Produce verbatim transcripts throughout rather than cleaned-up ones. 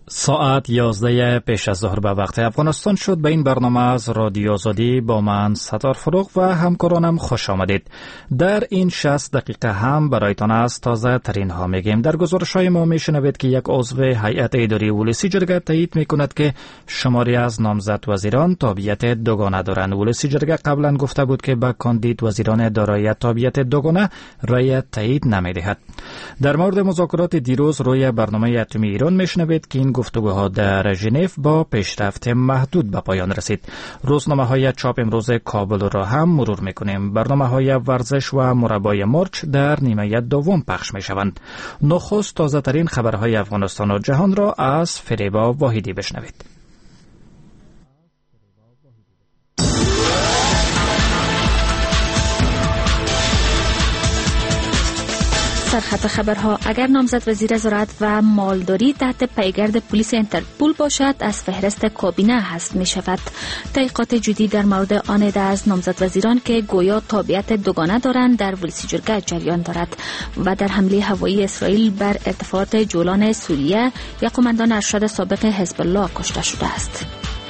ساعت یازده پیش از ظهر به وقت افغانستان شد. به این برنامه از رادیو آزادی با من ستار فروغ و همکارانم خوش آمدید. در این شصت دقیقه هم برایتان از تازه ترین ها میگیم. در گزارش های ما میشنوید که یک عضو هیئت اداری ولسی جرگه تایید میکند که شماری از نامزد وزیران تابعیت دوگانه دارند. ولسی جرگه قبلا گفته بود که به کاندید وزیران دارای تابعیت دوگانه رای تایید نمیدهد. در مورد مذاکرات دیروز روی برنامه اتمی ایران میشنوید که این گفتگوها در ژنو با پیشرفت محدود به پایان رسید. روزنامه‌های چاپ امروز کابل را هم مرور می‌کنیم. برنامه‌های ورزش و مربای مرچ در نیمه دوم پخش می‌شوند. نخست تازه‌ترین خبرهای افغانستان و جهان را از فریبا واحدی بشنوید. سرخط خبرها: اگر نامزد وزیر زراعت و مالداری تحت پیگرد پلیس انترپول باشد از فهرست کابینه حذف می شود. تحقیقات جدی در مورد آن عده از نامزد وزیران که گویا تابعیت دوگانه دارند در ولسی جرگه جریان دارد. و در حمله هوایی اسرائیل بر ارتفاعات جولان سوریه یک قماندان ارشد سابق حزب الله کشته شده است.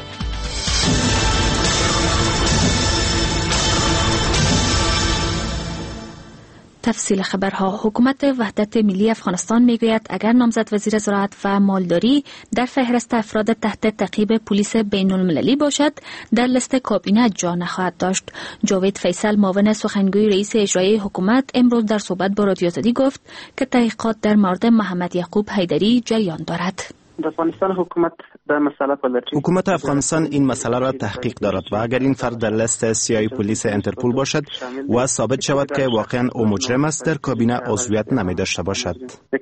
تفصیل خبرها: حکومت وحدت ملی افغانستان میگوید اگر نامزد وزیر زراعت و مالداری در فهرست افراد تحت تعقیب پلیس بین المللی باشد در لیست کابینه جا نخواهد داشت. جاوید فیصل معاون سخنگوی رئیس اجرایی حکومت امروز در صحبت با رادیو آزادی گفت که تحقیقات در مورد محمد یعقوب حیدری جریان دارد. افغانستان حکومت در مسئله حکومت افغانستان این مسئله را تحقیق دارد و اگر این فرد در لیست سیاهی پلیس انترپول باشد و ثابت شود که واقعا او مجرم است در کابینه عضویت نمی داشته باشد.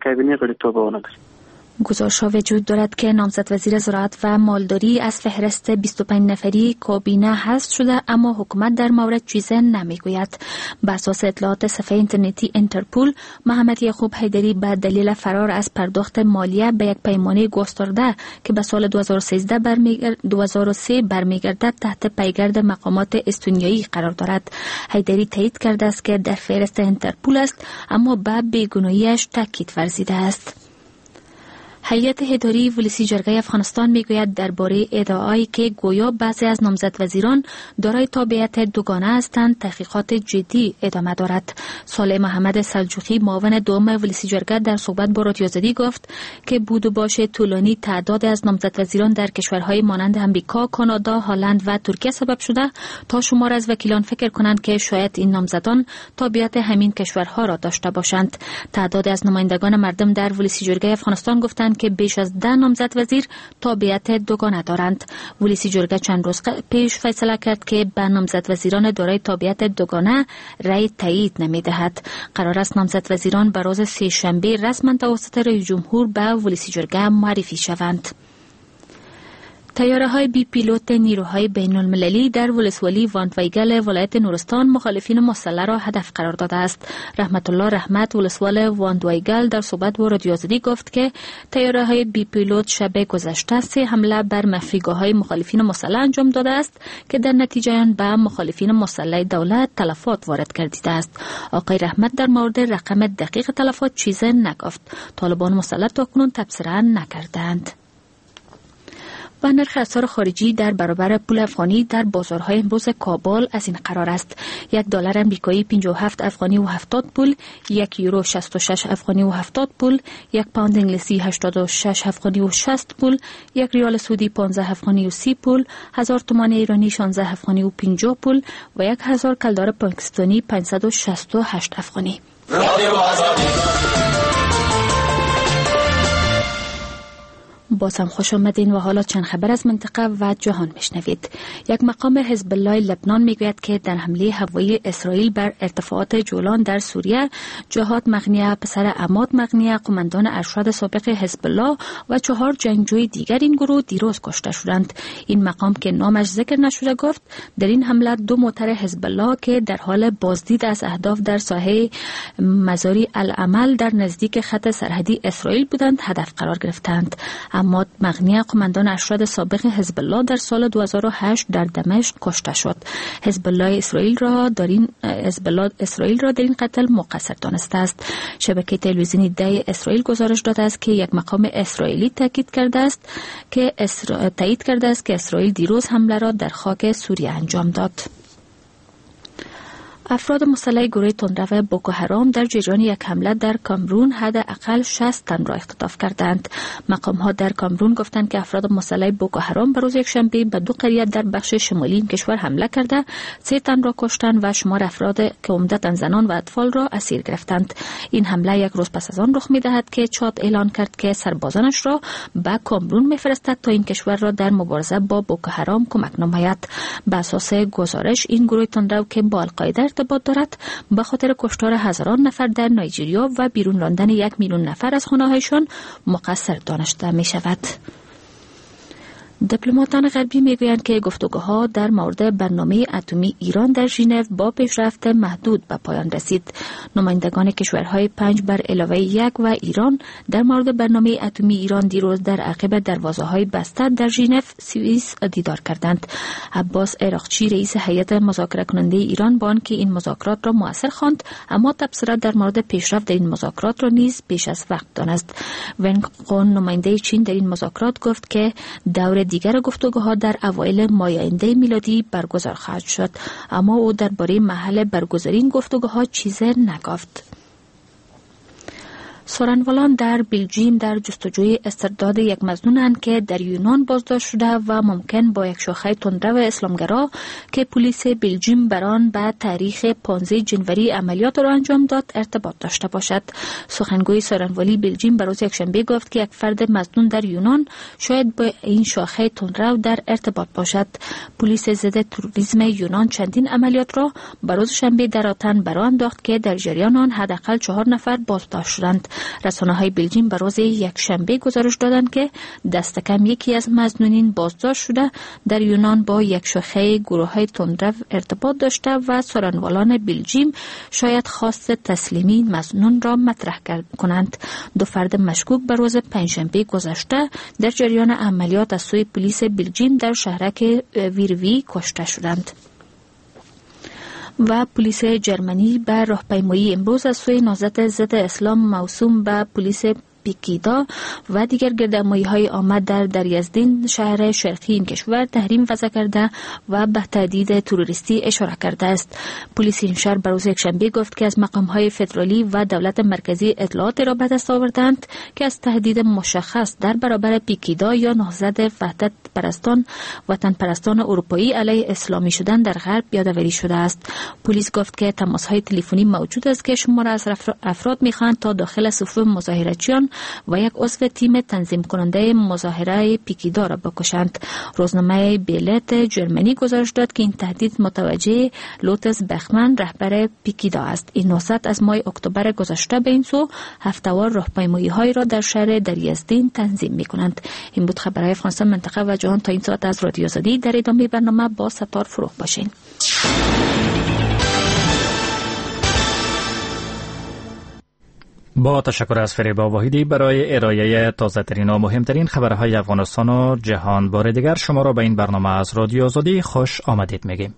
گزارش ها وجود دارد که نامزد وزیر زراعت و مالداری از فهرست بیست و پنج نفری کابینه حذف شده، اما حکومت در مورد چیزی نمیگوید. بر اساس اطلاعات صفحه اینترنتی انترپول، محمد یعقوب حیدری به دلیل فرار از پرداخت مالیه به یک پیمانه گسترده که به سال دو هزار و سیزده برمیگرد دو هزار و سه برمیگردد تحت پیگرد مقامات استونیایی قرار دارد. حیدری تایید کرده است که در فهرست انترپول است، اما به بیگناهیش تاکید ورزیده است. هیئت اداری ولسی جرگه افغانستان میگوید درباره ادعایی که گویا بعضی از نامزد وزیران دارای تابعیت دوگانه هستند تحقیقات جدی ادامه دارد. صالح محمد سلجوقی معاون دوم ولسی جرگه در صحبت با رادیو آزادی گفت که بود و باش طولانی تعداد از نامزد وزیران در کشورهای مانند امریکا، کانادا، هلند و ترکیه سبب شده تا شمار از وکیلان فکر کنند که شاید این نامزدان تابعیت همین کشورها را داشته باشند. تعداد از نمایندگان مردم در ولسی جرگه افغانستان گفتند که بیش از ده نامزد وزیر تابعیت دوگانه دارند. ولسی جرگه چند روز پیش فیصله کرد که به نامزد وزیران دارای تابعیت دوگانه رای تایید نمیدهد. قرار است نامزد وزیران به روز سه شنبه رسما توسط رئیس جمهور به ولسی جرگه معرفی شوند. تیاره‌های بی پیلوت نیروهای بین المللی در ولسوالی واندویگل ولایت نورستان مخالفین مسلح را هدف قرار داده است. رحمت الله رحمت ولسوال واندویگل در صحبت با رادیو آزادی گفت که تیاره‌های بی پیلوت شب گذشته سه حمله بر مخفیگاه‌های مخالفین مسلح انجام داده است که در نتیجه آن به مخالفین مسلح دولت تلفات وارد گردیده است. آقای رحمت در مورد رقم دقیق تلفات چیزی نگفت. طالبان مسلح تاکنون تبصره نکردند. و نرخ اسعار خارجی در برابر پول افغانی در بازارهای امروز کابل از این قرار است: یک دلار امریکایی پنجاه و هفت افغانی و هفتاد پول، یک یورو شصت و شش افغانی و هفتاد پول، یک پوند انگلیسی هشتاد و شش افغانی و شصت پول، یک ریال سعودی پانزده افغانی و سی پول، هزار تومان ایرانی شانزده افغانی و پنجاه پول و یک هزار کلدار پاکستانی پانصد و شصت و هشت افغانی. باز هم خوش آمدین و حالا چند خبر از منطقه و جهان میشنوید. یک مقام حزب الله لبنان میگوید که در حمله هوایی اسرائیل بر ارتفاعات جولان در سوریه، جهاد مغنیه پسر عماد مغنیه قماندان ارشد سابق حزب الله و چهار جنگجوی دیگر این گروه دیروز کشته شدند. این مقام که نامش ذکر نشده گفت در این حمله دو موتر حزب الله که در حال بازدید از اهداف در ساحه مزاری العمل در نزدیک خط سرحدی اسرائیل بودند هدف قرار گرفتند. اما مغنی قماندان ارشد سابق حزب الله در سال دو هزار و هشت در دمشق کشته شد. حزب الله اسرائیل را در این حزب الله اسرائیل را در این قتل مقصر دانسته است. شبکه تلویزیونی دی اسرائیل گزارش داده است که یک مقام اسرائیلی تاکید کرده است که اسرا... تایید کرده است که اسرائیل دیروز حمله را در خاک سوریه انجام داد. افراد مسلح گروه تندرو بوکو حرام در جریان یک حمله در کامرون حداقل شصت تن را اختطاف کردند. مقام‌ها در کامرون گفتند که افراد مسلح بوکو حرام بر روز یکشنبه به دو قریه در بخش شمالی این کشور حمله کرده سه تن را کشتند و شمار افراد که عمدتاً زنان و اطفال را اسیر گرفتند. این حمله یک روز پس از آن رخ می‌دهد که چاد اعلان کرد که سربازانش را به کامرون می‌فرستد تا این کشور را در مبارزه با بوکو حرام کمک نماید. به اساس گزارش این گروه تندرو که با القاعده ارتباط دارد به خاطر کشتار هزاران نفر در نایجریا و بیرون راندن یک میلیون نفر از خانه‌هایشان مقصر دانسته می شود. دیپلماتان غربی میگویند که گفتگوها در مورد برنامه اتمی ایران در ژنو با پیشرفت محدود به پایان رسید. نمایندگان کشورهای پنج بر علاوه یک و ایران در مورد برنامه اتمی ایران دیروز در عقب دروازه‌های بسته در ژنو سوئیس دیدار کردند. عباس عراقچی رئیس هیئت مذاکره کننده ایران با آنکه این مذاکرات را مؤثر خواند، اما تبصره در مورد پیشرفت در این مذاکرات را نیز پیش از وقت دانست. ونگ قون نماینده چین در این مذاکرات گفت که دور دیگر گفتگوها در اوایل ماه آینده میلادی برگزار خواهد شد، اما او درباره محل برگزاری این گفتگوها چیزی نگفت. سورنوالان در بلژیم در جستجوی استرداد یک مظنونند که در یونان بازداشت شده و ممکن با یک شاخه تندرو اسلامگرا که پلیس بلژیم بر آن به تاریخ پانزده جنوری عملیات را انجام داد ارتباط داشته باشد. سخنگوی سورنوالی بلژیم بر روز یکشنبه گفت که یک فرد مظنون در یونان شاید با این شاخه تندرو در ارتباط باشد. پلیس ضد تروریسم یونان چندین عملیات را بر روز شنبه در آتن برآ انداخت که در جریان آن حداقل چهار نفر بازداشت شدند. رسانه‌های بلژیم بر روز یکشنبه گزارش دادند که دست کم یکی از مظنونین بازداشت شده در یونان با یک شاخه گروه‌های تندرو ارتباط داشته و سورنوالان بلژیم شاید خواست تسلیمی مظنون را مطرح کنند. دو فرد مشکوک بر روز پنجشنبه گذشته در جریان عملیات از سوی پلیس بلژیم در شهرک ویروی کشته شدند. و پلیس جرمنی به راهپیمایی امروز از سوی نهضت ضد اسلام موسوم به پلیس پیکیدا و دیگر گردهمایی‌های آمد در دریازدین شهر شرقی این کشور تحریم وضع کرده و به تهدید تروریستی اشاره کرده است. پلیس این شهر بر روز یکشنبه گفت که از مقام‌های فدرالی و دولت مرکزی اطلاعات را به دست آوردند که از تهدید مشخص در برابر پیکیدا یا نهضت وحدت پرستان وطن پرستان اروپایی علیه اسلامی شدن در غرب یادآوری شده است. پلیس گفت که تماس‌های تلفنی موجود است که شمار از افراد می‌خواهند تا داخل صفوف مظاهرچیان و یک عضو تیم تنظیم کننده مظاهره پیکیدا را بکشند. روزنامه بیلت جرمنی گزارش داد که این تهدید متوجه لوتس بخمن رهبر پیکیدا است. این نهضت از ماه اکتبر گذشته به این سو هفته‌وار راهپیمایی‌های را در شهر دریازدین تنظیم می‌کنند. این بود خبرهای فرانسه منطقه و جهان تا این ساعت از رادیو آزادی. در ادامه برنامه با ستار فروغ باشین. با تشکر از فریبا واحدی برای ارائه تازه‌ترین و مهمترین خبرهای افغانستان و جهان. بار دیگر شما را به این برنامه از رادیو آزادی خوش آمدید میگیم.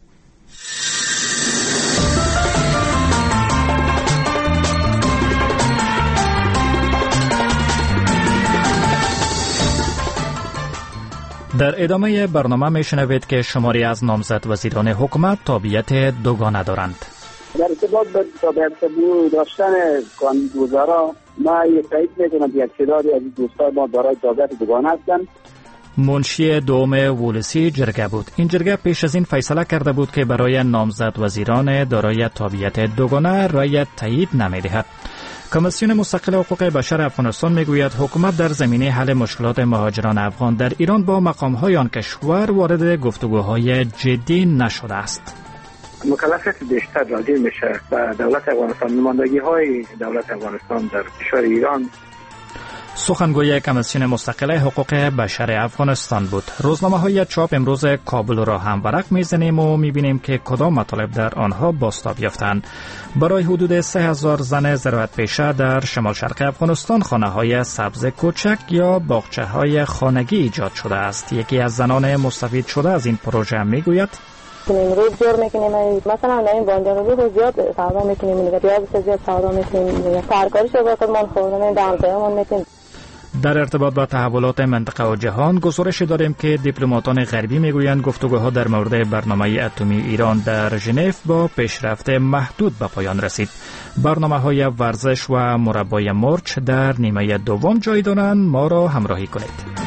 در ادامه برنامه میشنوید که شماری از نامزد وزیران حکومت تابعیت دوگانه دارند. در ارتباط به تابعیت داشتن قانون‌گذارا ما یک تایید میکنم یک تعدادی از دوستان ما دارای تابعیت دوگانه هستند. منشی دوم ولسی جرگه بود. این جرگه پیش از این فیصله کرده بود که برای نامزد وزیران دارای تابعیت دوگانه رأی تایید نمیدهد. کمیسیون مستقل حقوق بشر افغانستان میگوید حکومت در زمینه حل مشکلات مهاجران افغان در ایران با مقام‌های آن کشور وارد گفتگوهای جدی نشده است. مکلفیت بیشتر راجع میشه به دولت افغانستان، نمایندگی های دولت افغانستان در کشور ایران. سخنگوی کمیسیون مستقل حقوق بشر افغانستان بود. روزنامه های چاپ امروز کابل را هم ورق میزنیم و میبینیم که کدام مطالب در آنها بازتاب یافتند. برای حدود سه هزار زن زراعت پیشه در شمال شرق افغانستان خانه های سبز کوچک یا باغچه های خانگی ایجاد شده است. یکی از زنان مستفید شده از این پروژه میگوید امروز جور میکنیم، مثلا در این بانجان رو زیاد سودا میکنیم، پیاز زیاد سودا میکنیم، ترکاریش رو باید من خوردن دمتایمون میکنیم. در ارتباط با تحولات منطقه و جهان گزارش داریم که دیپلماتان غربی میگویند گفتگوها در مورد برنامه اتمی ایران در ژنو با پیشرفت محدود به پایان رسید. برنامه‌های ورزش و مربای مرچ در نیمه دوم جای دارند. ما را همراهی کنید.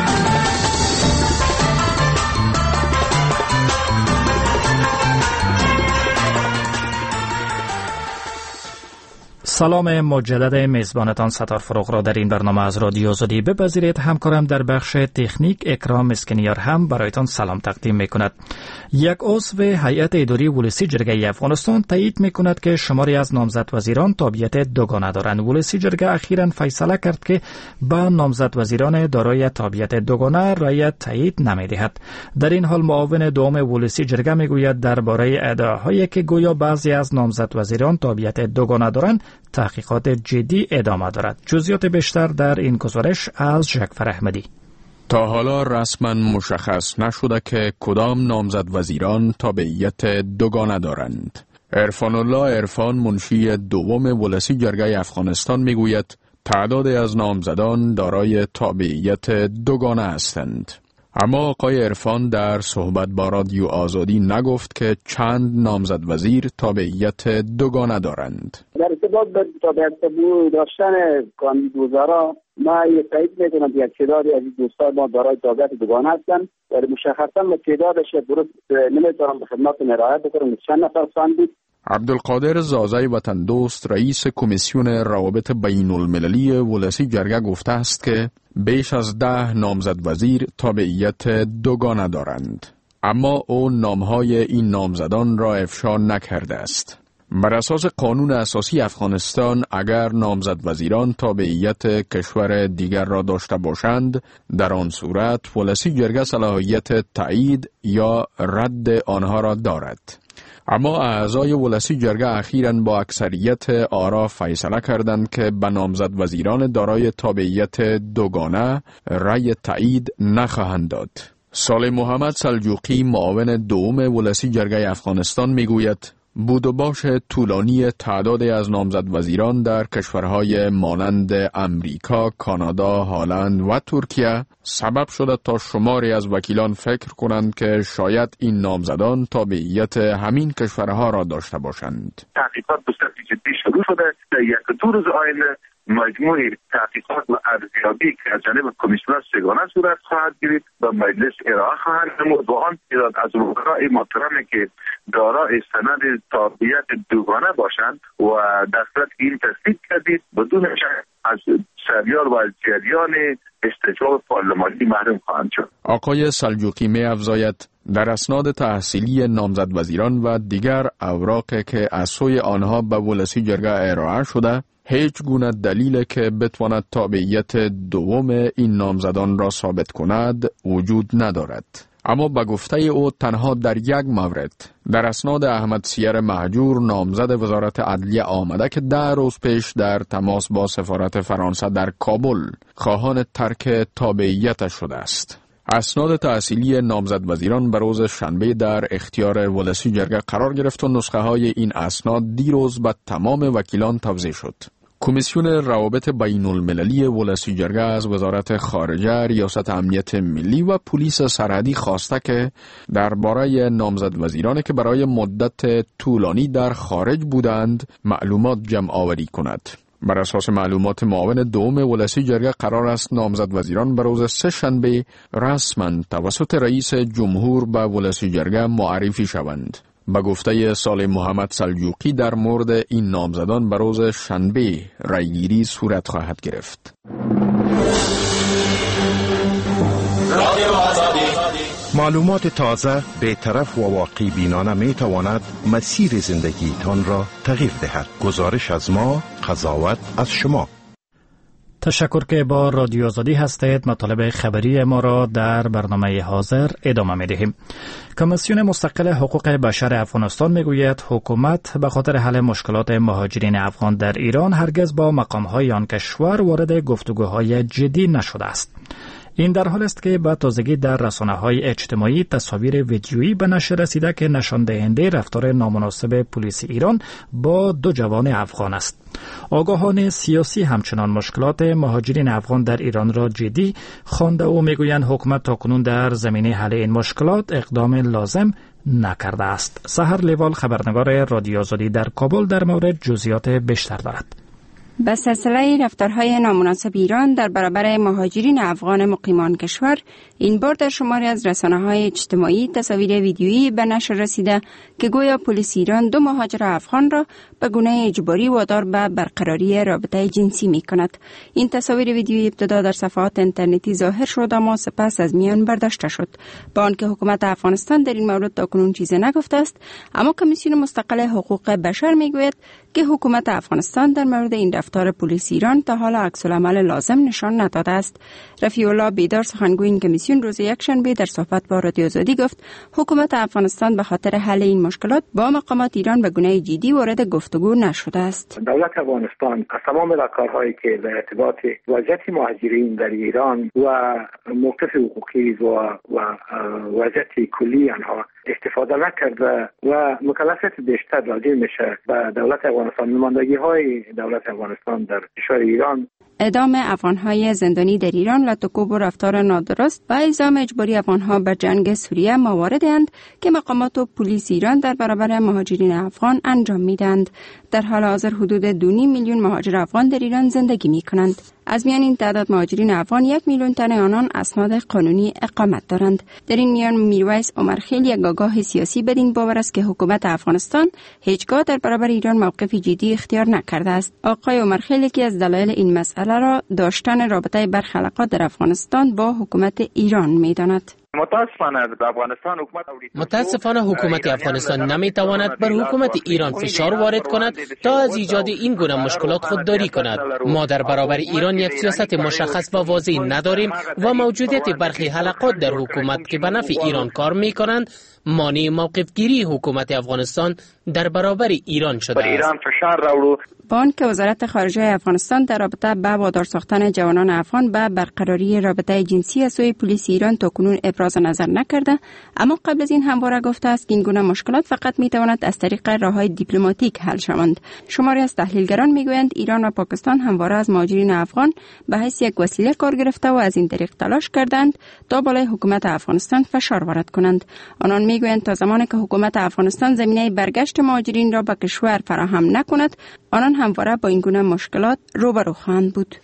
سلام مجدد میزبانتان ستار فروغ را در این برنامه از رادیو آزادی بپذیرید. همکارم در بخش تکنیک اکرام اسکنیار هم برایتان سلام تقدیم میکند. یک عضو هیئت اداری ولسی جرگه افغانستان تایید میکند که شماری از نامزد وزیران تابعیت دوگانه دارند. ولسی جرگه اخیراً فیصله کرد که با نامزد وزیران دارای تابعیت دوگانه رأی تایید نمیدهد. در این حال معاون دوم ولسی جرگه میگوید درباره ادعاهایی که گویا بعضی از نامزد وزیران تابعیت دوگانه دارند تحقیقات جدی ادامه دارد. جزئیات بیشتر در این گزارش از جعفر احمدی. تا حالا رسما مشخص نشده که کدام نامزد وزیران تابعیت دوگانه دارند. عرفان الله عرفان منشی دوم ولسی جرگه افغانستان میگوید تعدادی از نامزدان دارای تابعیت دوگانه هستند. اما آقای عرفان در صحبت با رادیو آزادی نگفت که چند نامزد وزیر تابعیت دوگانه دارند. در ارتباط به تابعیت داشتن کاندیدوزارا ما یه تایید میکنم که یک تعدادی از این دوستان ما دارای تابعیت دوگانه هستند. در مشخصا به تعدادش درست نمیتونم به خدمتتون ارائه بکنم چند نفر سان بود. عبدالقادر زازای وطن دوست رئیس کمیسیون روابط بین المللی ولسی جرگه گفته است که بیش از ده نامزد وزیر تابعیت دوگانه دارند. اما او نامهای این نامزدان را افشا نکرده است. بر اساس قانون اساسی افغانستان اگر نامزد وزیران تابعیت کشور دیگر را داشته باشند، در آن صورت ولسی جرگه صلاحیت تایید یا رد آنها را دارد. اما اعضای ولسی جرگه اخیراً با اکثریت آرا فیصله کردند که به نامزد وزیران دارای تابعیت دوگانه رأی تایید نخواهند داد. صالح محمد سلجوقی معاون دوم ولسی جرگه افغانستان میگوید بود و باش طولانی تعداد از نامزد وزیران در کشورهای مانند امریکا، کانادا، هلند و ترکیه سبب شده تا شماری از وکیلان فکر کنند که شاید این نامزدان تابعیت همین کشورها را داشته باشند. تحقیقات به صورت جدی شروع شده. در یک دو روز آینده مجموعه تحقیقات و ارزیابی که از جانب کمیسیون سگانه صورت خواهد گرفت و مجلس ارائه خواهد نمود و آن تعداد از وکلای محترمی که دارای سند تابعیت دوگانه باشند و در صورت این تصدیق کردید بدون شک از سریال و از جریان استجواب پارلمانی محروم خواهند شد. آقای سلجوقی می افزاید در اسناد تحصیلی نامزد وزیران و دیگر اوراقی که از سوی آنها به ولسی جرگه ارائه شده هیچ گونه دلیل که بتواند تابعیت دوم این نامزدان را ثابت کند وجود ندارد. اما به گفته او تنها در یک مورد در اسناد احمد سیر مهجور نامزد وزارت عدلیه آمده که ده روز پیش در تماس با سفارت فرانسه در کابل خواهان ترک تابعیت شده است. اسناد تحصیلی نامزد وزیران به روز شنبه در اختیار ولسی جرگه قرار گرفت و نسخه های این اسناد دیروز به تمام وکیلان توزیع شد. کمیسیون روابط بین المللی ولسی جرگه از وزارت خارجه، ریاست امنیت ملی و پلیس سرحدی خواسته که درباره نامزد وزیرانی که برای مدت طولانی در خارج بودند معلومات جمع آوری کند. بر اساس معلومات معاون دوم ولسی جرگه قرار است نامزد وزیران به روز سه شنبه رسما توسط رئیس جمهور به ولسی جرگه معرفی شوند. به گفته صالح محمد سلجوقی در مورد این نامزدان به روز شنبه رأیگیری صورت خواهد گرفت. معلومات تازه، بی‌طرف و واقعی بینانه می تواند مسیر زندگی تان را تغییر دهد. گزارش از ما، قضاوت از شما. تشکر که با رادیو آزادی هستید. مطالب خبری ما را در برنامه حاضر ادامه می دهیم. کمیسیون مستقل حقوق بشر افغانستان می گوید حکومت به خاطر حل مشکلات مهاجرین افغان در ایران هرگز با مقامهای آن کشور وارد گفتگوهای جدی نشده است. این در حال است که به تازگی در رسانه‌های اجتماعی تصاویر ویدیویی به نشر رسیده که نشان دهنده رفتار نامناسب پلیس ایران با دو جوان افغان است. آگاهان سیاسی همچنان مشکلات مهاجرین افغان در ایران را جدی خوانده و میگویند حکومت تاکنون در زمینه حل این مشکلات اقدام لازم نکرده است. سحر لیوال خبرنگار رادیو آزادی در کابل در مورد جزئیات بیشتر دارد. به سلسله رفتارهای نامناسب ایران در برابر مهاجرین افغان مقیمان کشور، این بار در شماری از رسانه‌های اجتماعی تصاویر ویدیویی به نشر رسیده که گویا پلیس ایران دو مهاجر افغان را به گونه اجباری وادار به برقراری رابطه جنسی می‌کند. این تصاویر ویدیویی ابتدا در صفحات اینترنتی ظاهر شد اما سپس از میان برداشته شد. با آنکه حکومت افغانستان در این مورد تاکنون چیزی نگفته است، اما کمیسیون مستقل حقوق بشر می‌گوید که حکومت افغانستان در مورد این رفتار پلیس ایران تا حالا عکس‌العمل لازم نشان نداده است. رفیع الله بیدار سخنگوی این کمیسیون روز یکشنبه در صحبت با رادیو آزادی گفت حکومت افغانستان به خاطر حل این مشکلات با مقامات ایران به گونه جدی وارد گفتگو نشده است. دولت افغانستان از تمام راهکارهایی که در ارتباط وضعیت مهاجرین در ایران و موقف حقوقی و و وضعیت کلی آنها استفاده نکرده و مکلفیت بیشتر لازم میشه به دولت افغانستان، نمایندگی های دولت افغانستان در کشور ایران. اعدام افغان‌های زندانی در ایران، لطکوب و رفتار نادرست و الزام اجباری افغان‌ها به جنگ سوریه مواردی اند که مقامات و پلیس ایران در برابر مهاجرین افغان انجام میدند. در حال حاضر حدود دو و نیم میلیون مهاجر افغان در ایران زندگی می‌کنند. از میان این تعداد مهاجرین افغان یک میلیون تن آنان اسناد قانونی اقامت دارند. در این میان میرویس عمرخیل یک آگاه سیاسی بدین باور است که حکومت افغانستان هیچگاه در برابر ایران موقف جدی اختیار نکرده است. آقای عمرخیل که از دلایل این مسئله را داشتن رابطه برخلاقات در افغانستان با حکومت ایران می‌داند. متاسفانه افغانستان حکومت متاسفانه حکومت افغانستان نمیتواند بر حکومت ایران فشار وارد کند تا از ایجاد این گونه مشکلات خودداری کند. ما در برابر ایران یک سیاست مشخص و واضح نداریم و موجودیت برخی حلقات در حکومت که به نفع ایران کار میکنند مانع موقف گیری حکومت افغانستان در برابر ایران شده است. ایران فشار راوړو. با آنکه وزارت خارجه افغانستان در رابطه با وادار ساختن جوانان افغان به برقراری رابطه جنسی از سوی پلیس ایران تاکنون ابراز نظر نکرده، اما قبل از این همواره گفته است که این گونه مشکلات فقط میتواند از طریق راههای دیپلماتیک حل شوند. شماری از تحلیلگران میگویند ایران و پاکستان همواره از مهاجرین افغان به حیث یک وسیله کار گرفته و از این طریق تلاش کردند تا بالای حکومت افغانستان فشار وارد کنند. آنان میگویند تا زمانی که حکومت افغانستان زمینه برگشت مهاجرین را به کشور فراهم نکند، آنان همواره با این گونه مشکلات روبرو خواهند بود.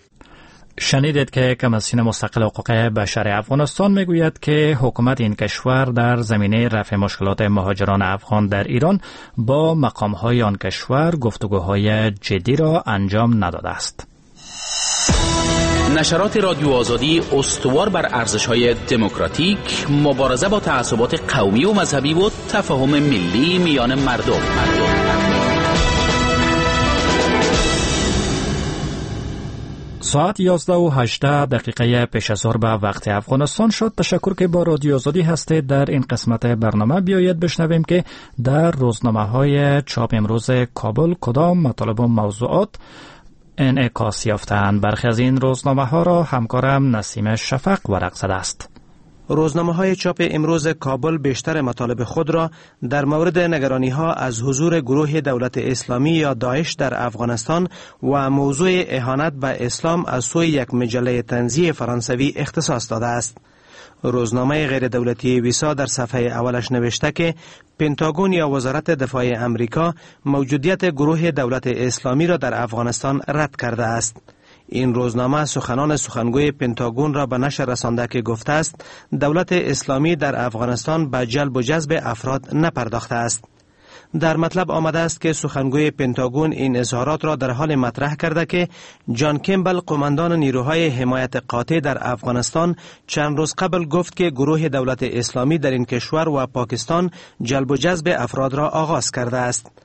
شنیدید که کمیسیون مستقل حقوق بشر افغانستان میگوید که حکومت این کشور در زمینه رفع مشکلات مهاجران افغان در ایران با مقام‌های آن کشور گفتگوهای جدی را انجام نداده است. نشرات رادیو آزادی استوار بر ارزش‌های دموکراتیک، مبارزه با تعصبات قومی و مذهبی و تفاهم ملی میان مردم. ساعت یازده و هجده دقیقه پیش از ظهر به وقت افغانستان شد. تشکر که با رادیو آزادی هستید. در این قسمت برنامه بیایید بشنویم که در روزنامه‌های چاپ امروز کابل کدام مطالب و موضوعات انعکاس یافتند. برخی از این روزنامه‌ها را همکارم نسیم شفق ورق زده است. روزنامه‌های چاپ امروز کابل بیشتر مطالب خود را در مورد نگرانی‌ها از حضور گروه دولت اسلامی یا داعش در افغانستان و موضوع اهانت به اسلام از سوی یک مجله طنزی فرانسوی اختصاص داده است. روزنامه غیر دولتی ویسا در صفحه اولش نوشته که پنتاگون یا وزارت دفاع امریکا موجودیت گروه دولت اسلامی را در افغانستان رد کرده است. این روزنامه سخنان سخنگوی پنتاگون را به نشر رسانده که گفته است دولت اسلامی در افغانستان به جلب و جذب افراد نپرداخته است. در مطلب آمده است که سخنگوی پنتاگون این اظهارات را در حال مطرح کرده که جان کمبل قماندان نیروهای حمایت قاطع در افغانستان چند روز قبل گفت که گروه دولت اسلامی در این کشور و پاکستان جلب و جذب افراد را آغاز کرده است.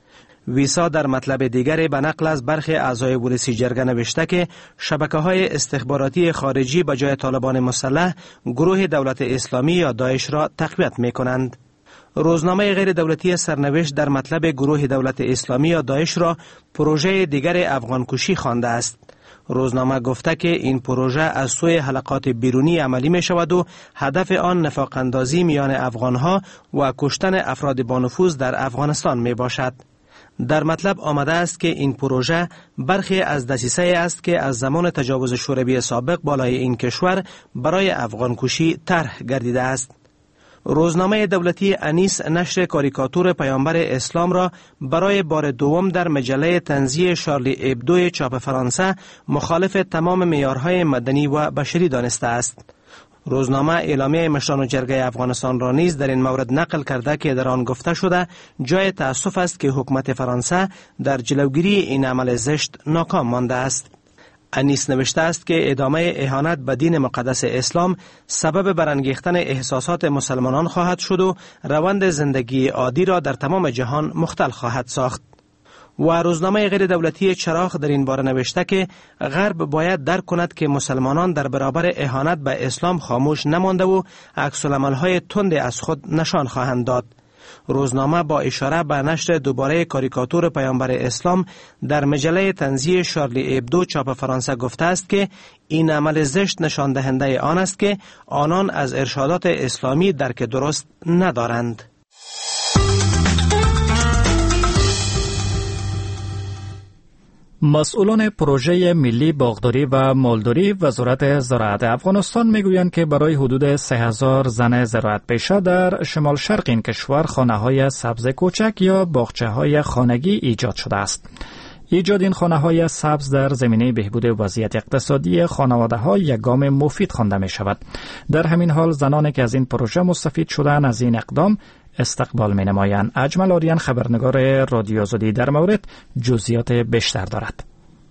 ویسا در مطلب دیگری به نقل از برخی اعضای ولسی جرگه نوشته که شبکه‌های استخباراتی خارجی به جای طالبان مسلح گروه دولت اسلامی یا داعش را تقویت می‌کنند. روزنامه غیر دولتی سرنوشت در مطلب گروه دولت اسلامی یا داعش را پروژه دیگر افغان کشی خوانده است. روزنامه گفته که این پروژه از سوی حلقات بیرونی عملی می شود و هدف آن نفاق اندازی میان افغانها و کشتن افراد با نفوذ در افغانستان می باشد. در مطلب آمده است که این پروژه برخی از دسیسه است که از زمان تجاوز شوروی سابق بالای این کشور برای افغان کشی طرح گردیده است. روزنامه دولتی انیس نشر کاریکاتور پیامبر اسلام را برای بار دوم در مجله طنزی شارلی ابدو چاپ فرانسه مخالف تمام معیارهای مدنی و بشری دانسته است. روزنامه اعلامیه مشران جرگه افغانستان را نیز در این مورد نقل کرده که در آن گفته شده جای تأسف است که حکومت فرانسه در جلوگیری این عمل زشت ناکام مانده است. انیس نوشته است که ادامه اهانت به دین مقدس اسلام سبب برانگیختن احساسات مسلمانان خواهد شد و روند زندگی عادی را در تمام جهان مختل خواهد ساخت. و روزنامه غیر دولتی چراغ در این باره نوشته که غرب باید درک کند که مسلمانان در برابر اهانت به اسلام خاموش نمانده و عکس‌العمل‌های تند از خود نشان خواهند داد. روزنامه با اشاره به نشر دوباره کاریکاتور پیامبر اسلام در مجله طنزی شارلی ابدو چاپ فرانسه گفته است که این عمل زشت نشان دهنده آن است که آنان از ارشادات اسلامی درک درست ندارند. مسئولان پروژه ملی باغداری و مالداری وزارت زراعت افغانستان میگویند که برای حدود سه هزار زن زراعت پیشه در شمال شرق این کشور خانه‌های سبز کوچک یا باغچه‌های خانگی ایجاد شده است. ایجاد این خانه‌های سبز در زمینه بهبود وضعیت اقتصادی خانواده‌ها یک گام مفید خوانده می شود. در همین حال زنانی که از این پروژه مستفید شدند از این اقدام استقبال می نمایند. اجمل آریان خبرنگار رادیو آزادی در مورد جزئیات بیشتر دارد.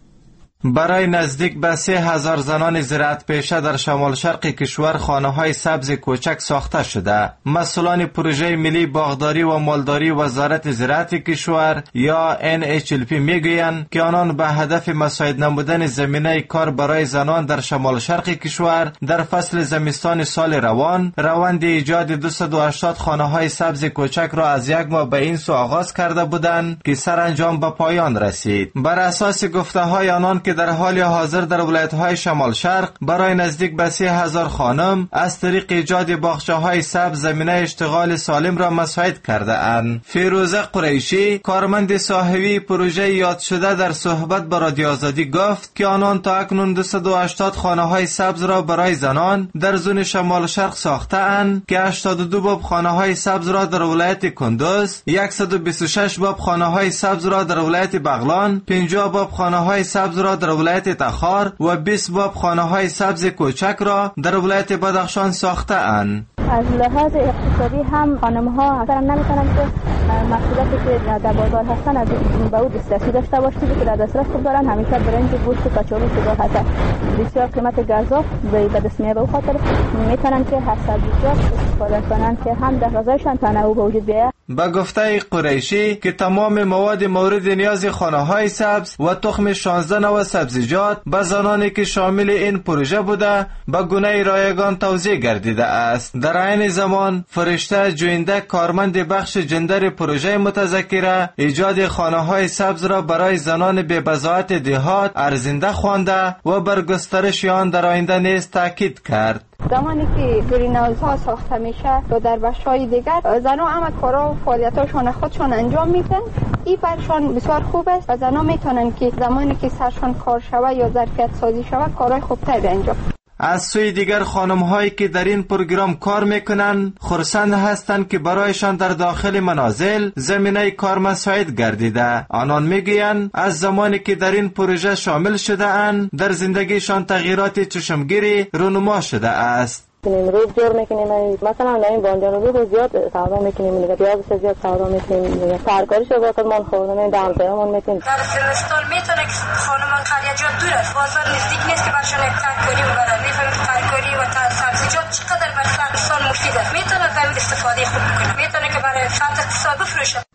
برای نزدیک به سه هزار زنان زراعت پیشه در شمال شرق کشور خانه‌های سبز کوچک ساخته شده. مسئولان پروژه ملی باغداری و مالداری وزارت زراعت کشور یا ان اچ ال پی میگویند که آنان به هدف مساعد نمودن زمینه کار برای زنان در شمال شرق کشور در فصل زمستان سال روان روند ایجاد دویست و هشتاد خانه‌های سبز کوچک را از یک ماه به این سو آغاز کرده بودند که سرانجام به پایان رسید. بر اساس گفته‌های آنان که در حال حاضر در ولایت‌های شمال شرق برای نزدیک به سه هزار خانم از طریق ایجاد باغچه‌های سبز زمینه اشتغال سالم را مساعد کرده اند. فیروزه قریشی کارمند صاحبی پروژه یاد شده در صحبت با رادیو آزادی گفت که آنان تا اکنون دویست و هشتاد خانه‌های سبز را برای زنان در زون شمال شرق ساخته اند که هشتاد و دو باب خانه‌های سبز را در ولایت کندوز، صد و بیست و شش باب خانه‌های سبز را در ولایت بغلان، پنجاه باب خانه‌های سبز را در ولایت تخار و بیست باب خانه‌های سبز کوچک را در ولایت بدخشان ساخته اند. از لحاظ اقتصادی هم خانم‌ها اصلا نمی‌تونن که محصولاتی که در بازار هستن از به او دسترسی داشته باشند که در دسترس خود دارن. همیشه برنج گوشت و کچالو که هست بسیار قیمت گزاف به دست میاد. به خاطر میتونن که هر سبزیجات استفاده کنن که هم در غذایشان تنوع به وجود بیاید. با گفته قریشی که تمام مواد مورد نیاز خانه‌های سبز و تخم شانزده نوع سبزیجات به زنانی که شامل این پروژه بوده به گونه رایگان توزیع گردیده است. در عین زمان فرشته جوینده کارمند بخش جندر پروژه متذکره ایجاد خانه‌های سبز را برای زنان بی‌بضاعت دهات ارزنده خوانده و بر گسترش آن در آینده نیز تاکید کرد. زمانی که گرین هاوس ها ساخته میشه و در بخش‌های دیگر زنان هم کارا و فعالیتاشون خودشون انجام میدن، این برشان بسیار خوب است و زنان میتونن که زمانی که سرشان کار شوه یا ظرفیت سازی شوه کارهای خوبتری انجام. از سوی دیگر خانم هایی که در این پروگرام کار میکنند خرسند هستند که برایشان در داخل منازل زمینه کار مساعد گردیده. آنان میگویند از زمانی که در این پروژه شامل شده اند در زندگیشان تغییرات چشمگیری رونما شده است. روز جور میکنیم، مثلا در این بانجان رو زیاد سودا میکنیم، دیگه پیاز زیاد سودا میکنیم، ترکاریش رو وقت من خوردن دامپیامون میکنیم. در زمستان میتونه که خانمان خریجات دور است، بازار نزدیک نیست که برشون ترکاری ببرن. میفهمید ترکاری و سبزیجات چقدر برای اقتصاد مفید است. میتونه زمین استفاده خوب کنه، میتونه که برای سطح اقتصاد بفروشه.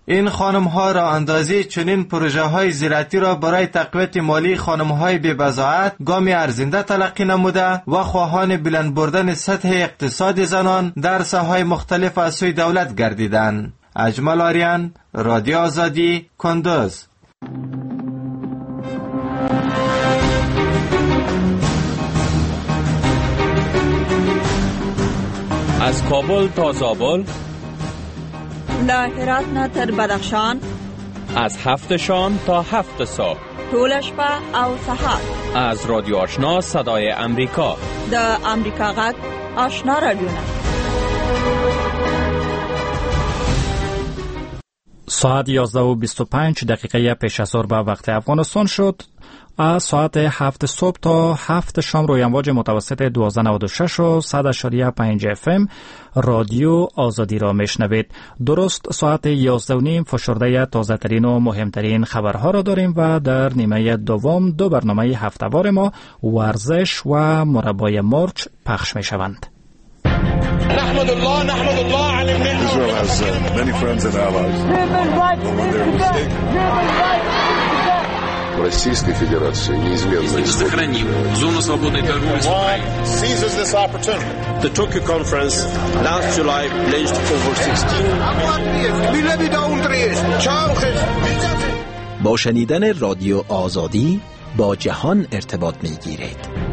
این خانم ها را اندازی چنین پروژه های زراعتی را برای تقویت مالی خانم های بی بضاعت گام ارزنده تلقی نموده و خواهان بلند بردن سطح اقتصاد زنان در ساحه‌های مختلف از سوی دولت گردیدند. اجمل آریان، رادیو آزادی، کندوز. از کابل تا زابل، له هرات نه تر بدخشان، از هفت شام تا هفت صبح، ټول شپه او سهار. از رادیو آشنا صدای امریکا، د امریکا غږ آشنا رادیو. ساعت یازده و بیست و پنج دقیقه پیش از ظهر به وقت افغانستان شد. از ساعت هفت صبح تا هفت شام روی امواج متوسط دوازده و نود و شش و صد اشاریه پنج اف ام رادیو آزادی را میشنوید. درست ساعت یازده و نیم فشرده تازه ترین و مهمترین خبرها را داریم و در نیمه دوم دو برنامه هفته‌وار ما ورزش و مربای مرچ پخش می شوند. نحمد الله نحمد الله على المنة. Israel has uh, many friends and allies. When they're mistaken. Российской Федерации неизменно сохраним зону свободной торговли с Украиной. Seizes this opportunity. The Tokyo conference last July pledged over sixteen. با شنیدن رادیو آزادی با جهان ارتباط می‌گیرید.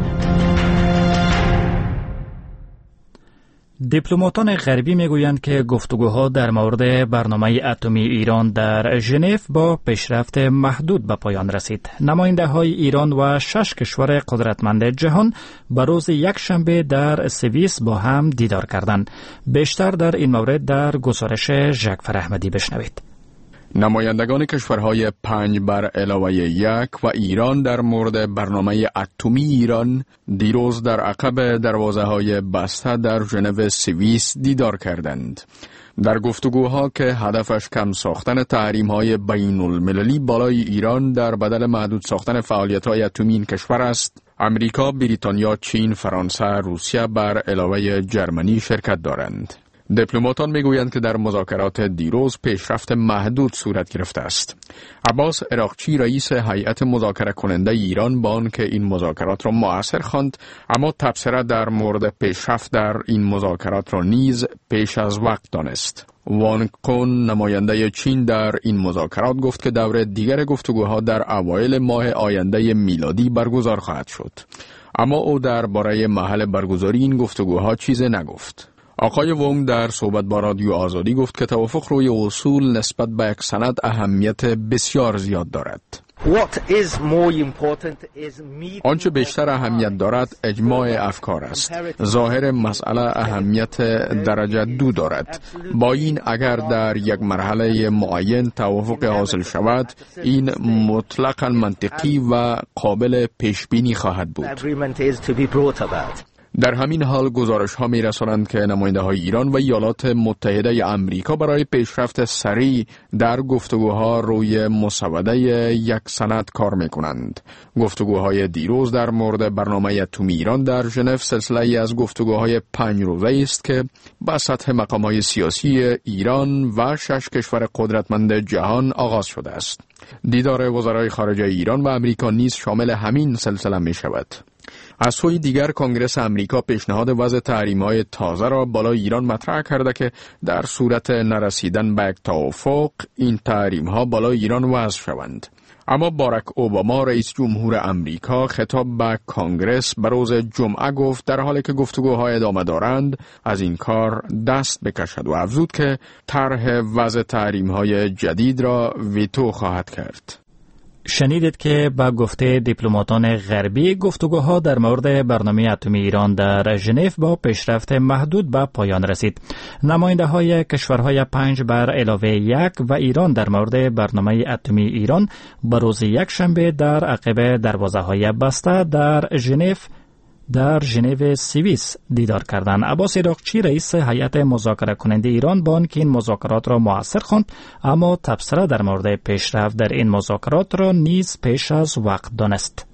دیپلماتان غربی میگویند که گفتگوها در مورد برنامه اتمی ایران در ژنو با پیشرفت محدود به پایان رسید. نماینده های ایران و شش کشور قدرتمند جهان به روز یک شنبه در سوئیس با هم دیدار کردند. بیشتر در این مورد در گزارش ژاک فرحمدی بشنوید. نمایندگان کشورهای پنج بر علاوه یک و ایران در مورد برنامه اتمی ایران دیروز در عقب دروازه‌های بسته در ژنو سوئیس دیدار کردند. در گفتگوها که هدفش کم ساختن تحریم‌های بین المللی بالای ایران در بدل محدود ساختن فعالیت‌های اتمی این کشور است، امریکا، بریتانیا، چین، فرانسه، روسیه بر علاوه جرمنی شرکت دارند. دیپلماتان میگویند که در مذاکرات دیروز پیشرفت محدود صورت گرفته است. عباس عراقچی رئیس هیئت مذاکره کننده ایران با آنکه این مذاکرات را مؤثر خواند، اما تبصره در مورد پیشرفت در این مذاکرات را نیز پیش از وقت دانست. وان کون نماینده چین در این مذاکرات گفت که دور دیگر گفتگوها در اوایل ماه آینده میلادی برگزار خواهد شد. اما او درباره محل برگزاری این گفتگوها چیزی نگفت. آقای وونگ در صحبت با رادیو آزادی گفت که توافق روی اصول نسبت به یک سند اهمیت بسیار زیاد دارد. آنچه بیشتر اهمیت دارد اجماع افکار است. ظاهر مسئله اهمیت درجه دو دارد. با این اگر در یک مرحله معین توافق حاصل شود، این مطلقاً منطقی و قابل پیش بینی خواهد بود. در همین حال گزارش ها می رسانند که نماینده های ایران و ایالات متحده آمریکا برای پیشرفت سریع در گفتگوها روی مسوده یک سند کار می کنند. گفتگوهای دیروز در مورد برنامه اتمی ایران در ژنو سلسله ای از گفتگوهای پنج روزه است که با سطح مقام های سیاسی ایران و شش کشور قدرتمند جهان آغاز شده است. دیدار وزرای خارجه ایران و آمریکا نیز شامل همین سلسله می شود. از سوی دیگر کنگره آمریکا پیشنهاد وضع تحریم‌های تازه را بالای ایران مطرح کرده که در صورت نرسیدن به یک توافق این تحریم‌ها بالای ایران وضع شوند. اما باراک اوباما رئیس جمهور آمریکا خطاب به کنگره به روز جمعه گفت در حالی که گفتگوها ادامه دارند از این کار دست بکشد و افزود که طرح وضع تحریم‌های جدید را ویتو خواهد کرد. شنیدید که با گفته دیپلماتان غربی گفتگوها در مورد برنامه اتمی ایران در ژنو با پیشرفت محدود به پایان رسید. نماینده های کشورهای پنج بر علاوه یک و ایران در مورد برنامه اتمی ایران به روز یک شنبه در عقب دروازه های بسته در ژنو در ژنو سوئیس دیدار کردند. عباس عراقچی رئیس هیئت مذاکره کننده ایران با آنکه این مذاکرات را مؤثر خواند، اما تبصره در مورد پیشرفت در این مذاکرات را نیز پیش از وقت دانست.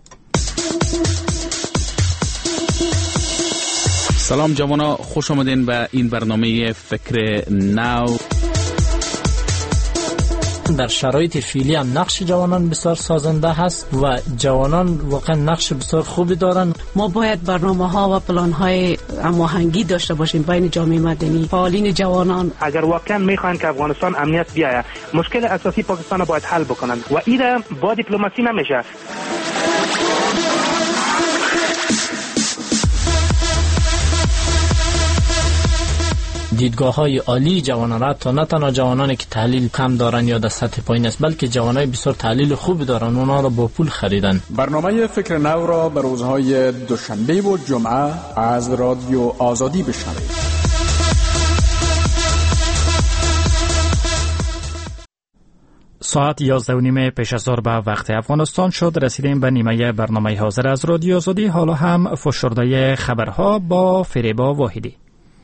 سلام جوانا، خوش آمدین به این برنامه فکر نو. در شرایط فعلی هم نقش جوانان بسیار سازنده هست و جوانان واقعا نقش بسیار خوبی دارن. ما باید برنامه‌ها و پلان‌های هماهنگی داشته باشیم بین جامعه مدنی، فعالین جوانان. اگر واقعا میخواین که افغانستان امنیت بیاید، مشکل اساسی پاکستان را باید حل بکنن و این با دیپلماسی نمیشه. دیدگاه های عالی جوانان را تا نه تنها جوانانی که تحلیل کم دارن یا در سطح پایین است، بلکه جوانای بسیار تحلیل خوبی دارن، اونا را با پول خریدن. برنامه فکر نو را به روزهای دوشنبه و جمعه از رادیو آزادی بشنوید. ساعت یازده و نیم پیش از ظهر به وقت افغانستان شد. رسیدیم به نیمه برنامه حاضر از رادیو آزادی. حالا هم فشرده خبرها با فریبا واحدی.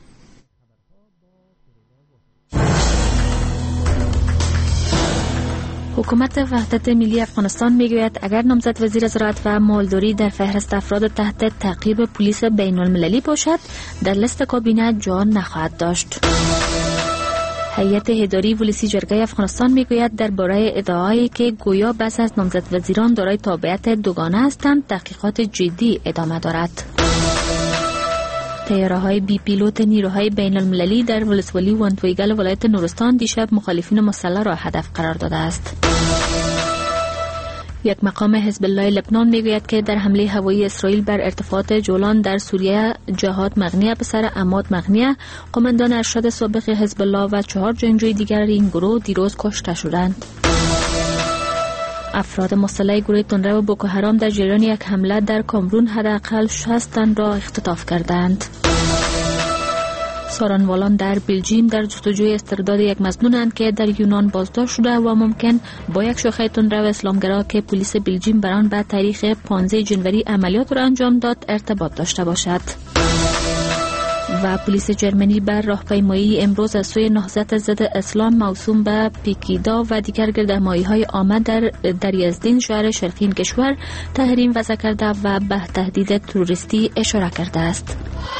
حکومت وحدت ملی افغانستان میگوید اگر نامزد وزیر زراعت و مالداری در فهرست افراد تحت تعقیب پلیس بین المللی باشد، در لیست کابینه جا نخواهد داشت. هیئت اداری ولسی جرگه افغانستان میگوید درباره ادعایی که گویا بس از نامزد وزیران دارای تابعیت دوگانه هستند، تحقیقات جدی ادامه دارد. طیاره‌های بی پیلوت نیروهای بین المللی در ولسوالی وانتویگل ولایت نورستان دیشب مخالفین مسلح را هدف قرار داده است. یک مقام حزب الله لبنان میگوید که در حمله هوایی اسرائیل بر ارتفاعات جولان در سوریه، جهاد مغنیه پسر عماد مغنیه، قماندان ارشد سابق حزب الله و چهار جنگجوی دیگر این گروه دیروز کشته شدند. افراد مسلح گروه تندرو بوکو حرام در جریان یک حمله در کامرون حداقل شصت تن را اختطاف کردند. سارنوالان در بلژیم در جستجوی استرداد یک مظنونند که در یونان بازداشت شده و ممکن با یک شاخه تندرو اسلامگرا که پلیس بلژیم بر آن به تاریخ پانزده ژانویه عملیات را انجام داد ارتباط داشته باشد. و پلیس جرمنی بر راهپیمایی امروز از سوی نهضت ضد اسلام موسوم به پیکیدا و دیگر گردهمایی‌های آمد در دریازدین شهر شرقی کشور تحریم وضع کرده و به تهدید تروریستی اشاره کرده است.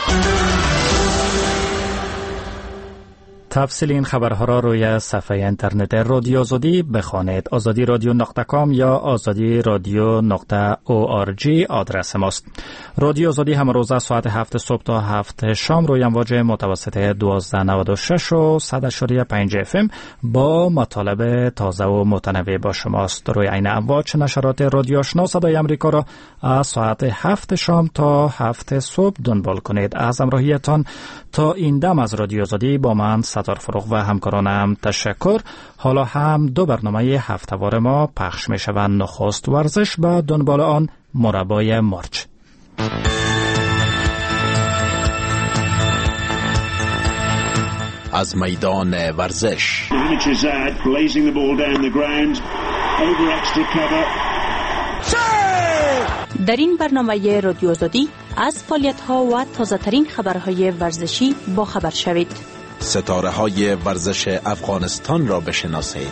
تفصیل این خبرها را روی صفحه اینترنت رادیو آزادی بخوانید. آزادی رادیو نقطه کام یا آزادی رادیو نقطه او آر جی آدرس ماست. رادیو آزادی همه روزه ساعت هفت صبح تا هفت شام روی امواج متوسط دوازده نود و شش و صد اشاری پنج اف ام با مطالب تازه و متنوع با شماست. روی این امواج نشرات رادیو آشنا صدای امریکا را از ساعت هفت شام تا هفت صبح دنبال کنید. از همراهیتان تا این دم از رادیو آزادی با من ستار فروغ و همکارانم تشکر. حالا هم دو برنامه هفته‌وار ما پخش می شوند. نخست ورزش، به دنبال آن مربای مرچ. از میدان ورزش در این برنامه رادیو آزادی از فعالیت‌ها و تازه‌ترین خبرهای ورزشی با خبر شوید. ستاره های ورزش افغانستان را بشناسید.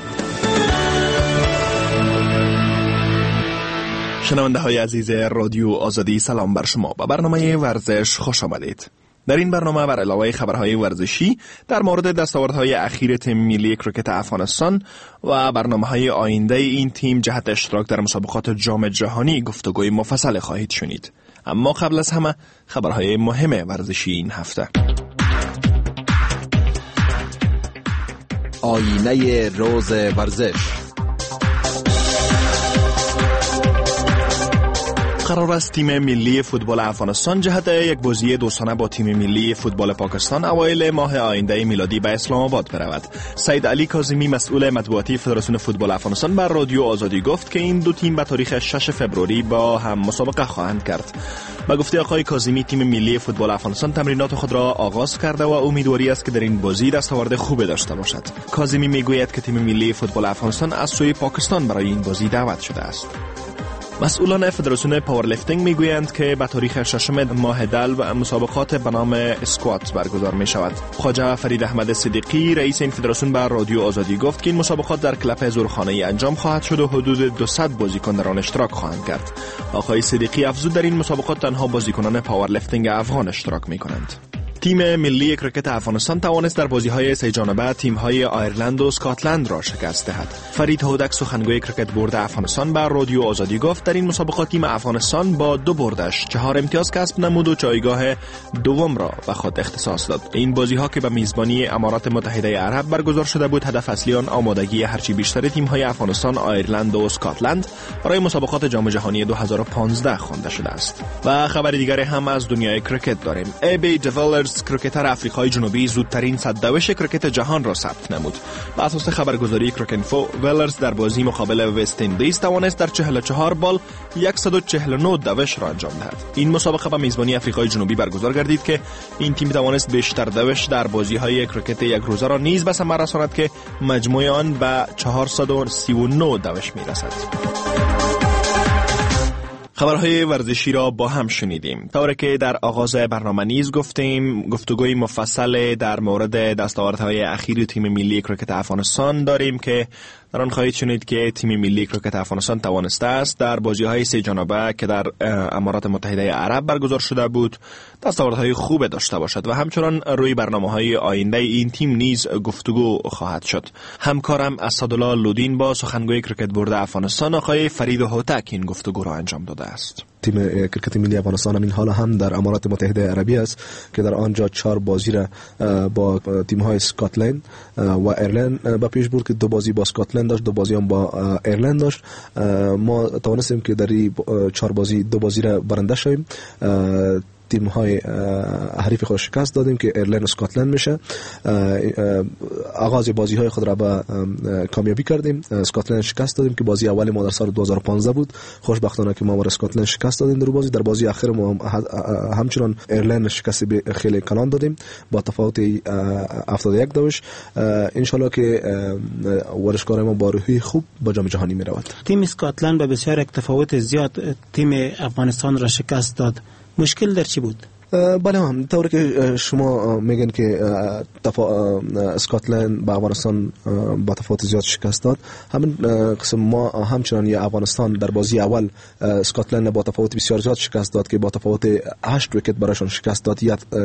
شنونده های عزیز رادیو آزادی، سلام بر شما. به برنامه ورزش خوش آمدید. در این برنامه بر علاوه خبرهای ورزشی در مورد دستاوردهای اخیر تیم ملی کریکت افغانستان و برنامه‌های آینده این تیم جهت اشتراک در مسابقات جام جهانی گفتگوی مفصل خواهید شنید. اما قبل از همه خبرهای مهم ورزشی این هفته. آینه روز ورزش. قرار است تیم ملی فوتبال افغانستان جهت یک بازی دوستانه با تیم ملی فوتبال پاکستان اوایل ماه آینده میلادی به اسلام آباد برود. سید علی کاظمی مسئول مطبوعاتی فدراسیون فوتبال افغانستان بر رادیو آزادی گفت که این دو تیم به تاریخ شش فوریه با هم مسابقه خواهند کرد. با گفته آقای کاظمی تیم ملی فوتبال افغانستان تمرینات خود را آغاز کرده و امیدواری است که در این بازی دستاورد خوبی داشته باشد. کاظمی میگوید که تیم ملی فوتبال افغانستان از سوی پاکستان برای این بازی دعوت شده است. مسئولان فدراسیون پاورلیفتینگ میگویند که به تاریخ ششم ماه دلو مسابقات به نام اسکوات برگزار می شود. خواجه فرید احمد صدیقی رئیس این فدراسیون بر رادیو آزادی گفت که این مسابقات در کلب زورخانه‌ای انجام خواهد شد و حدود دویست بازیکن در آن اشتراک خواهند کرد. آقای صدیقی افزود در این مسابقات تنها بازیکنان پاورلیفتینگ افغان اشتراک می کنند. تیم ملی کرکت افغانستان توانست در بازی‌های سه جانبه تیم‌های آیرلند و اسکاتلند را شکست دهد. فرید هودک سخنگوی کرکت بورد افغانستان به رادیو آزادی گفت در این مسابقات تیم افغانستان با دو بردش چهار امتیاز کسب نمود و جایگاه دوم را به خود اختصاص داد. این بازی‌ها که به میزبانی امارات متحده عرب برگزار شده بود، هدف اصلی آن آمادگی هرچی بیشتر تیم‌های افغانستان، آیرلند و اسکاتلند برای مسابقات جام جهانی دو هزار و پانزده خوانده شده است. و خبر دیگر هم از دنیای کرکت داریم. ای بی دیویلیرز کرکتر آفریقای جنوبی زودترین صد دوش کرکت جهان را ثبت نمود. بر اساس خبرگزاری کرکینفو، ویلرز در بازی مقابل وست اندیز توانست در چهل و چهار بال صد و چهل و نه دوش را انجام دهد. این مسابقه به میزبانی آفریقای جنوبی برگزار گردید که این تیم توانست بیشتر دوش در بازی‌های کرکت یک روزه را نیز به ثمر رساند که مجموع آن به چهارصد و سی و نه دوش میرسد. خبرهای ورزشی را با هم شنیدیم. طوری که در آغاز برنامه نیز گفتیم، گفتگوی مفصل در مورد دستاوردهای اخیر تیم ملی کرکت افغانستان داریم که در آن خواهید شنید که تیم ملی کرکت افغانستان توانسته است در بازی‌های سه جانبه که در امارات متحده عرب برگزار شده بود دستاوردهای خوب داشته باشد و همچنان روی برنامه‌های آینده این تیم نیز گفتگو خواهد شد. همکارم اسدالله لودین با سخنگوی کرکت بورد افغانستان آقای فرید هوتک این گفتگو را انجام داده است. تیم کرکت ملی افغانستان همین حال هم در امارات متحده عربی است که در آنجا چهار بازی را با تیم‌های اسکاتلند و ایرلند به پیش برد که دو بازی با اسکاتلند داشت، دو بازی هم با ایرلند داشت. ما توانستیم که در این چهار بازی دو بازی را برنده شویم. تیم های حریف خود شکست دادیم که ایرلند و اسکاتلند میشه. آغاز بازی های خود را به کامیابی کردیم. اسکاتلند شکست دادیم که بازی اولی ما در سال دو هزار و پانزده بود. خوشبختانه که ما بر اسکاتلند شکست دادیم در بازی. در بازی آخر ما همچنان ایرلند شکست خیلی کلان دادیم با تفاوت هفتاد و یک دوش. ان شاء الله که ورزشکارای ما با روحیه خوب با جام جهانی میرود. تیم اسکاتلند به بسیار تفاوت زیاد تیم افغانستان را شکست داد. مشکل در چی بود؟ بله هم طوری که شما میگن که تفا... اسکاتلند با افغانستان با تفاوت زیاد شکست داد، همین قسم ما همچنان یا افغانستان در بازی اول اسکاتلند با تفاوت بسیار زیاد شکست داد که با تفاوت هشت ویکت برایشان شکست داد.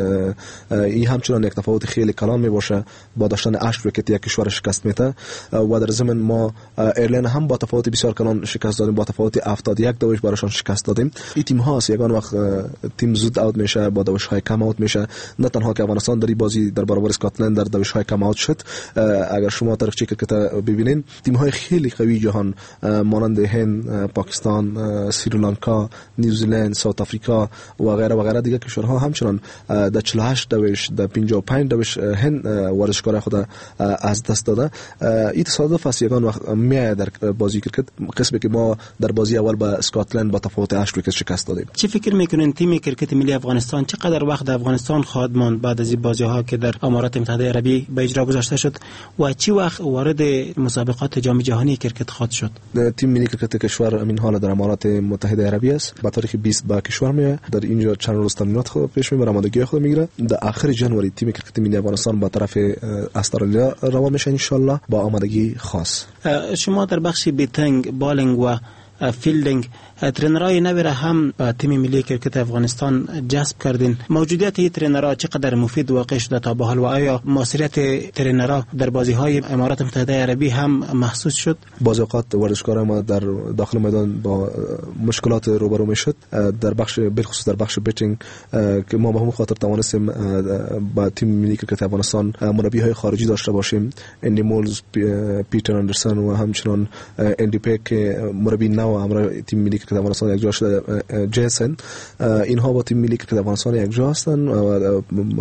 این همچنان یک تفاوت خیلی کلان می باشه با داشتن هشت ویکت یک کشور شکست میده. و در ضمن ما ایرلند هم با تفاوت بسیار کلان شکست دادیم، با تفاوت هفتاد و یک دوش برایشان شکست دادیم. این تیم هاست یگان وقت تیم زود اوت میشه با دوش های کم اوت میشه. نه تنها که افغانستان در بازی در برابر اسکاتلند در دوش های کم اوت شد، اگر شما تاریخچه کرکت ببینین تیم های خیلی قوی جهان مانند هند، پاکستان، سریلانکا، نیوزیلند، ساوت آفریقا و غیره و غیره دیگه کشورها همچنان در چهل و هشت دوش در پنجاه و پنج دوش هند ورزشکار خود از دست داده. این تصادف است یگان وقت میاد در بازی کرکت قسمی که ما در بازی اول با اسکاتلند با تفاوت هشت ویکت شکست دادیم. چه فکر میکنین تیم کرکت ملی افغانستان چقدر وقت افغانستان خواهد ماند بعد از این بازی‌ها که در امارات متحده عربی به اجرا گذاشته شد و چه وقت وارد مسابقات جام جهانی کرکت خواهد شد؟ تیم ملی کرکت کشور همین حال در امارات متحده عربی است. با تاریخ بیست با کشور میاد. در اینجا چند روز تمرینات خود پیش میبره، آمادگی خود میگیره. در آخر ژانویه تیم کرکت ملی افغانستان با طرف استرالیا روان میشه ان شاء الله با آمادگی خاص. شما در بخش بیتنگ، بالینگ و فیلدینگ ترینرای نوی را هم تیم ملی کرکت افغانستان جذب کردین. موجودیت این ترینرها چقدر مفید واقع شده تا به حال و آیا موثریت ترینرها در بازی‌های امارات متحده عربی هم محسوس شد؟ بعضی اوقات ورزشکاران ما در داخل میدان با مشکلات روبرو میشد در بخش بالخصوص در بخش بیتینگ که ما به همون خاطر توانستیم با تیم ملی کرکت افغانستان مربی‌های خارجی داشته باشیم. اندی مولز، پیتر اندرسون و همچنان اندی پیک مربی نو امر تیم ملی کرکت افغانستان یک جا شده، جیسن. اینها با تیم ملی کرکت افغانستان یک جا هستن و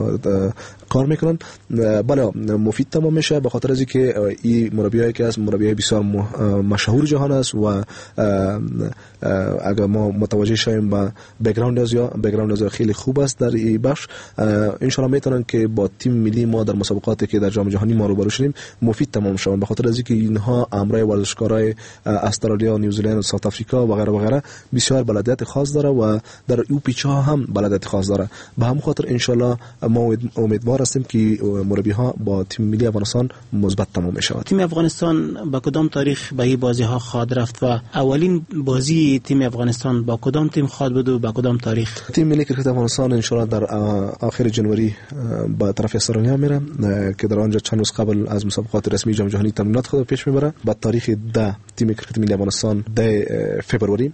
کار میکنن. بله مفید تمام میشه به خاطر از اینکه این مربیایی که از مربیای بسیار مشهور جهان است و اگر ما متوجه شویم با بک‌گراند از یا بک‌گراند از خیلی خوب است در این بخش، ان شاء الله میتونن که با تیم ملی ما در مسابقاتی که در جام جهانی ما روبرو شدیم مفید تمام شوند به خاطر از اینکه اینها امرای ورزشکارای استرالیا، نیوزیلند و ساوت آفریقا و غیره و غیره بسیار بلدیت خاص داره و در او پیچ ها هم بلدیت خاص داره. به همین خاطر ان شاء الله ما امیدوار امیدوار هستیم که مربی ها با تیم ملی افغانستان مثبت تمام میشود. تیم افغانستان با کدام تاریخ به این بازی ها خواهد رفت و اولین بازی تیم افغانستان با کدام تیم خواهد بود و با کدام تاریخ؟ تیم ملی کرکت افغانستان ان شاء الله در آخر جنوری به طرف استرالیا میره که در آنجا چند روز قبل از مسابقات رسمی جام جهانی تمرینات خود پیش میبره. با تاریخ ده تیم کرکت ملی افغانستان ده فوریه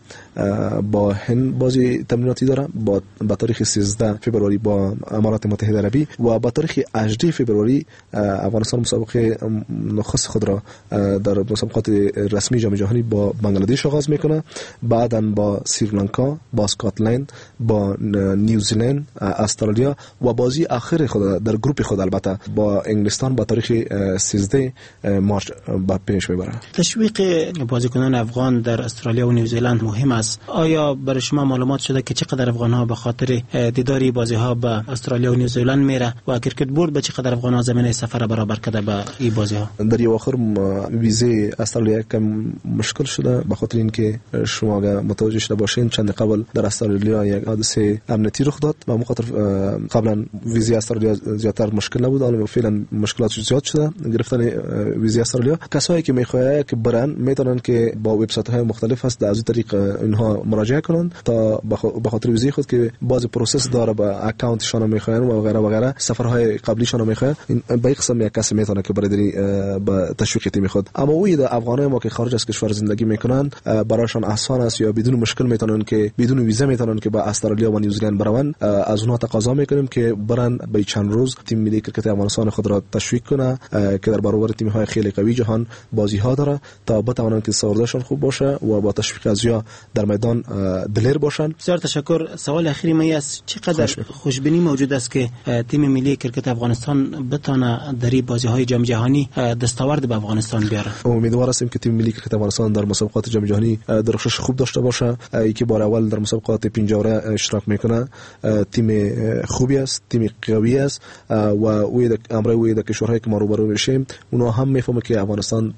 با هند بازی تمریناتی داره، با با تاریخ سیزده فوریه با امارات متحده عربی و با تاریخ هجده فوریه افغانستان مسابقه نخست خود را در مسابقات رسمی جام جهانی با بنگلادش آغاز میکنه، بعداً با سریلانکا، با اسکاتلند، با نیوزیلند، استرالیا و بازی آخر خود در گروپ خود البته با انگلستان با تاریخ سیزده مارچ به پیش میبره. تشویق بازیکنان افغان در استرالیا و نیوزیلند مهم است. آیا برای شما معلومات شده که چقدر افغان ها به خاطر دیداری بازی ها به استرالیا و نیوزیلند میره و کرکت بورد به چقدر افغان ها زمینه سفر برابر کرده به این بازی ها؟ در یو آخر ویزه استرالیا کم مشکل شده به خاطر اینکه شما اگر متوجه شده باشین چند قبل در استرالیا یک حادثه امنیتی رخ داد و مخاطر قبلا ویزه استرالیا زیادتر مشکل نبود، الان فعلا مشکلات زیاد شده گرفتن ویزه استرالیا. کسایی که میخواهند که برن میتونن که با وبسایت های مختلف هست از این طریق اینها مراجعه کنند تا به خاطر ویزه خود که باز پروسس داره با اکانتشون میخواین و غیره و غیره سفرهای قبلیشون میخواین به قسم یک کسی میتونه که برای با تشویق تیم خود. اما اوی د افغانای ما که خارج از کشور زندگی میکنن برایشان آسان است یا بدون مشکل میتونن که بدون ویزه میتونن که با استرالیا و نیوزیلند بروند. از اونها تقاضا میکنیم که برن به چند روز تیم ملی کرکت افغانستان خود را تشویق کنه که در برابر تیم های خیلی قوی جهان بازی ها داره تا بتوانند که سوردشون خوب باشه و با تشویق ازیا در میدان دلیر باشن. بسیار تشکر. سوال اخیری من است چقدر خوشبینی موجود است که تیم ملی کرکت افغانستان بتونه در این بازی های جام جهانی دستاورد به افغانستان بیاره؟ امیدوار هستیم که تیم ملی کرکت افغانستان در مسابقات جام جهانی درخشش خوب داشته باشه. ای که بار اول در مسابقات پنجره اشتراک میکنه تیم خوبی است، تیم قوی است و وی امر وی د کشورهایی که ما روبرو میشیم اونها هم میفهمه که افغانستان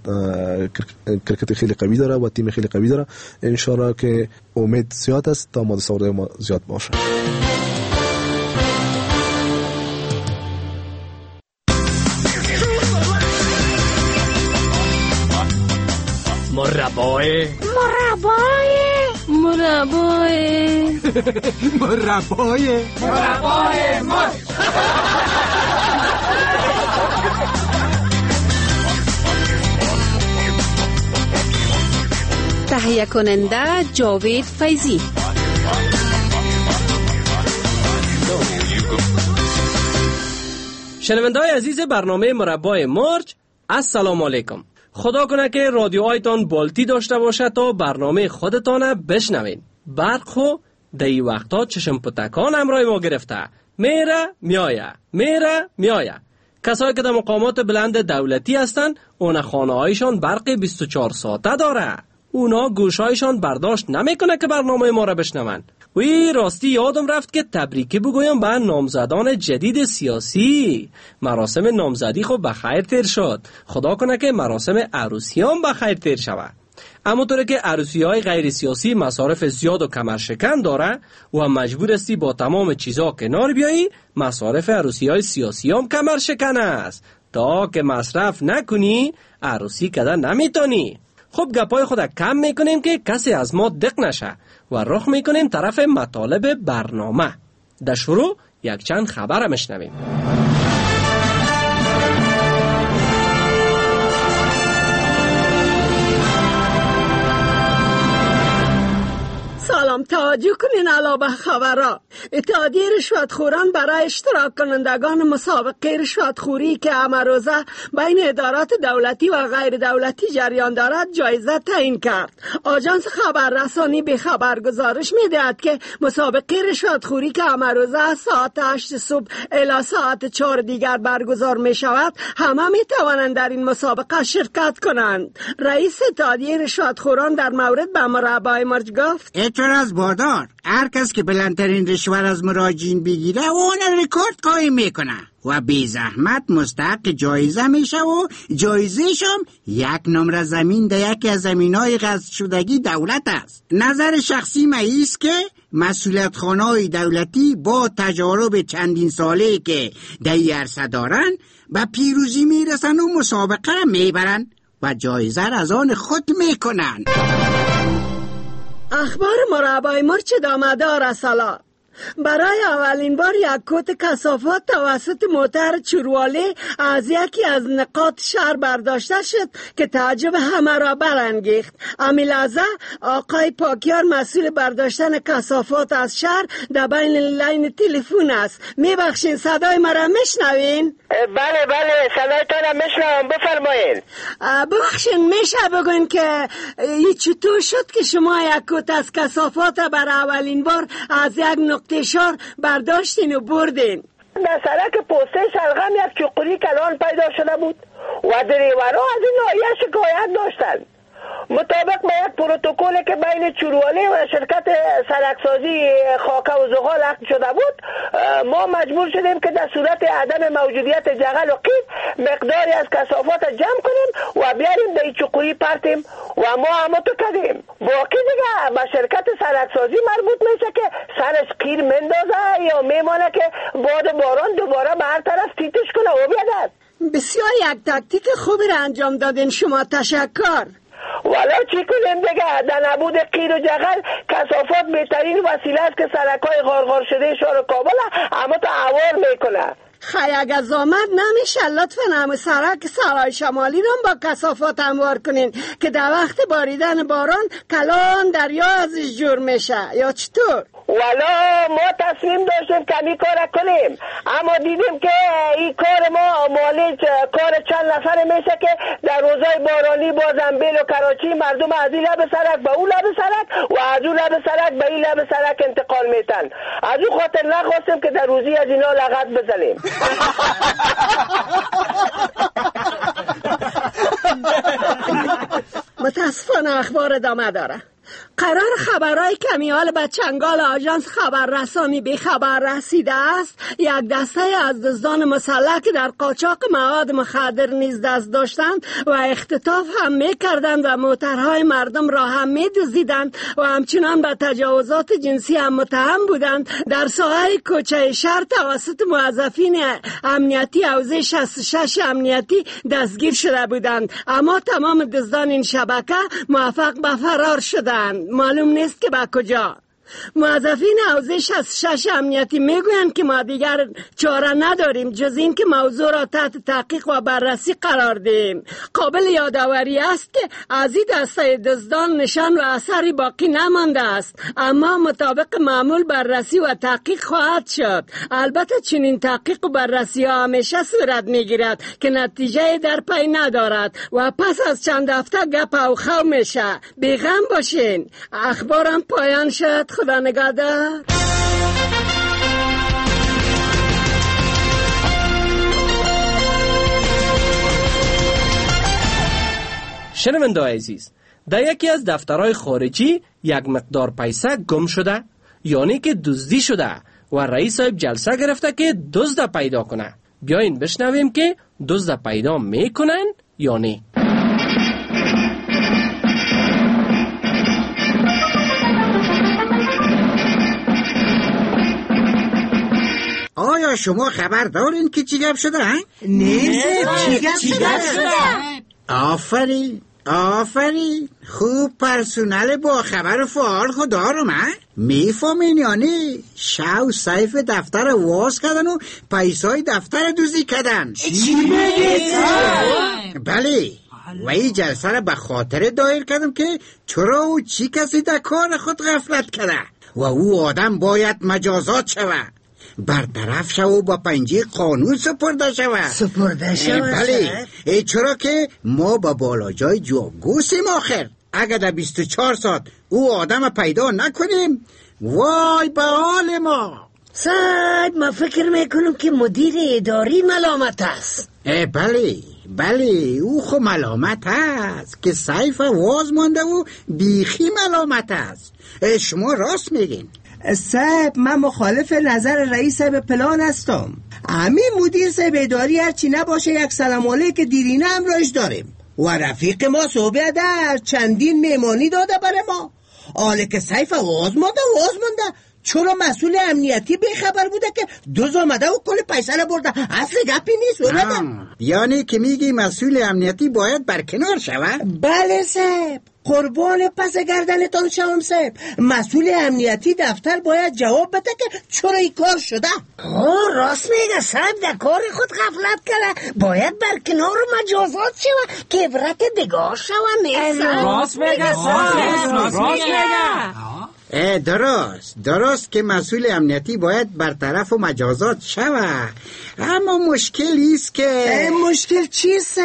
کرکت خیلی قوی داره و تیم خیلی قوی داره. ان شاء الله که امید زیاد است تا دستاورد ما زیاد باشه. مربای مربای مربای مربای مربای مار تهیه کننده جاوید فیضی. شنونده‌های عزیز برنامه مربای مارچ، السلام علیکم. خدا کنه که رادیو آیتان بالتی داشته باشه تا برنامه خودتان بشنوین. برق خو دی وقتا چشم پتکان همراه ما گرفته میره میایه میره میایه. کسایی که در مقامات بلند دولتی هستن اون خانه هایشان برق بیست و چهار ساعته داره، اونا گوشایشان برداشت نمیکنه که برنامه ما را بشنون. وی راستی یادم رفت که تبریکی بگویم به نامزدان جدید سیاسی. مراسم نامزدی خب بخیر تیر شد. خدا کنه که مراسم عروسی هم بخیر تیر شود. اما طوره که عروسی های غیر سیاسی مصارف زیاد و کمر شکن داره و مجبور استی با تمام چیزا کنار بیایی، مصارف عروسی های سیاسی هم کمر شکن است. تا که مصرف نکنی عروسی کده نمیتونی. خب گپای خود کم میکنیم که کسی از ما دق نشه و رخ میکنیم طرف مطالب برنامه. در شروع یک چند خبر میشنویم. سلام، توجه کنین علاوه خبرها. اتحادیه رشوتخوران برای اشتراک کنندگان مسابقه رشوتخوری که امروزه بین ادارات دولتی و غیر دولتی جریان دارد جایزه تعیین کرد. آژانس خبررسانی به خبر گزارش می‌دهد که مسابقه رشوتخوری که امروزه ساعت هشت صبح الی ساعت چهار دیگر برگزار می شود همه می توانند در این مسابقه شرکت کنند. رئیس اتحادیه رشوتخوران در مورد به مربای مرج گفت: اعتراض بادار، هر کس که بلندترین رشوه از مراجعین بگیره و اون رکورد قایم میکنه. و بی زحمت مستحق جایزه میشه و جایزه‌ش هم یک نمره زمین در یکی از زمین‌های غصب شدگی دولت است. نظر شخصی من است که مسئولیت خانه‌های دولتی با تجارب چندین ساله که در این عرصه دارن به پیروزی میرسن و مسابقه را میبرن و جایزه را از آن خود میکنن. اخبار مربای مرچ دامدار اصلا برای اولین بار یک کت کثافات توسط موتر چورواله از یکی از نقاط شهر برداشته شد که تعجب همه را برانگیخت. امی لحظه آقای پاکیار مسئول برداشتن کثافات از شهر در بین لین تلفن است. میبخشین صدای مرا میشنوین؟ بله بله صدایتان را میشنوم، بفرمایین. ببخشین میشه بگوین که این چطور شد که شما یک کت از کثافات برای اولین بار از یک نقطه شهر برداشتین و بردین؟ در سرک پوسته شلغم یک چقوری کلان پیدا شده بود و دریورها از این ناحیه شکایت داشتند. مطابق با یک پروتکلی که بین چورواله و شرکت سرکسازی خاکه و زغال عقد شده بود، ما مجبور شدیم که در صورت عدم موجودیت جغل و قیر مقداری از کثافات جمع کنیم و بیاریم در این چقوری پرتیم و ما همونطور کردیم. باقی دیگه به شرکت سرکسازی مربوط میشه که سرش قیر مندازه یا میمانه که باد باران دوباره به هر طرف تیتش کنه و بیادد. بسیار یک تاکتیک خوبی را انجام دادین شما، تشکر. والا چی کنیم دیگه، در نبود قیر و جغل کثافات بهترین وسیله است که سرکای غارغار شده شهر کابل اما تا عوار میکنه. خیلی اگر زامد نمیشه لطفا همه سرک سرای شمالی رو با کثافات هموار کنین که در وقت باریدن باران کلان دریا ازش جور میشه، یا چطور؟ والا ما تصمیم داشتیم که این کار کنیم اما دیدیم که این کار ما مالی کار چند نفره میشه که در روزای بارانی با زنبیل و کراچی مردم از این لب سرک به اون لب سرک و از اون لب سرک به این لب سرک انتقال میتن. از اون خاطر نخواستیم که در روزی از اینا لغت بزنیم. متاسفانه اخبار ادامه داره. قرار خبرهای کمیال به چنگال آژانس خبررسانی به خبر رسیده است یک دسته از دزدان مسلح که در قاچاق مواد مخدر نیز دست داشتند و اختطاف هم میکردند و موترهای مردم را هم میدزدیدند و همچنان به تجاوزات جنسی هم متهم بودند در ساحه کوچه شهر توسط موظفین امنیتی حوزه شصت و شش امنیتی دستگیر شده بودند، اما تمام دزدان این شبکه موفق به فرار شدند. معلوم نیست که با کجا. موظفین حوزه شصت و شش امنیتی میگویند که ما دیگر چاره نداریم جز این که موضوع را تحت تحقیق و بررسی قرار دهیم. قابل یادآوری است که از این دسته دزدان نشان و اثری باقی نمانده است، اما مطابق معمول بررسی و تحقیق خواهد شد. البته چنین تحقیق و بررسی ها همیشه صورت میگیرد که نتیجه در پی ندارد و پس از چند هفته گپ و خو میشه. بیغم باشین. اخبارم پایان شد. خدا نگهدار. شنونده عزیز، در یکی از دفترهای خارجی یک مقدار پیسه گم شده، یعنی که دزدی شده و رئیس صاحب جلسه گرفته که دزد پیدا کنه. بیاین بشنویم که دزد پیدا میکنن یا نه. آیا شما خبر دارین که چی گپ شده؟ نه چی گپ شده؟ آفرین آفرین، خوب پرسونل با خبر فعال خدا رو من میفهمین یا نه؟ شو سیف دفتر واز کردن و پیسای دفتر دوزی کردن. چی میگی؟ بله، و این جلسه رو به خاطر دایر کردم که چرا و چی کسی در کار خود غفلت کرده و او آدم باید مجازات شود، برطرف شو و با پنجه قانون سپرده شود. سپرده شود؟ بله، ای چرا که ما با بالا جای جاگوسیم آخر. اگر در بیست و چهار ساعت او آدم پیدا نکنیم وای به حال ما. صاحب ما فکر میکنم که مدیر اداری ملامت است. بله بله، او خو ملامت است که سیف واز مانده و بیخی ملامت است. شما راست میگین. صاحب من مخالف نظر رئیس صاحب پلان هستم. همین مدیر صاحب اداری هرچی نباشه یک سلام علیک دیرینه همراهش داریم و رفیق ما صبح در چندین میمانی داده برای ما. حالا که سیف واز مانده واز مانده چرا مسئول امنیتی به خبر بوده که دوز آمده و کل پیسه را برده؟ اصل گپی نیست ولده. یعنی که میگی مسئول امنیتی باید برکنار شود؟ بله صاحب، قربان پس گردنتان شوم صاحب. مسئول امنیتی دفتر باید جواب بده که چرا این کار شده. آه راست میگه صاحب، در کار خود غفلت کرده، باید برکنار و مجازات شود که عبرت دگاه شود. نیست راست میگه صاحب، راست میگه. درست درست که مسئول امنیتی باید برطرف و مجازات شود، اما مشکلی است که مشکل چیست؟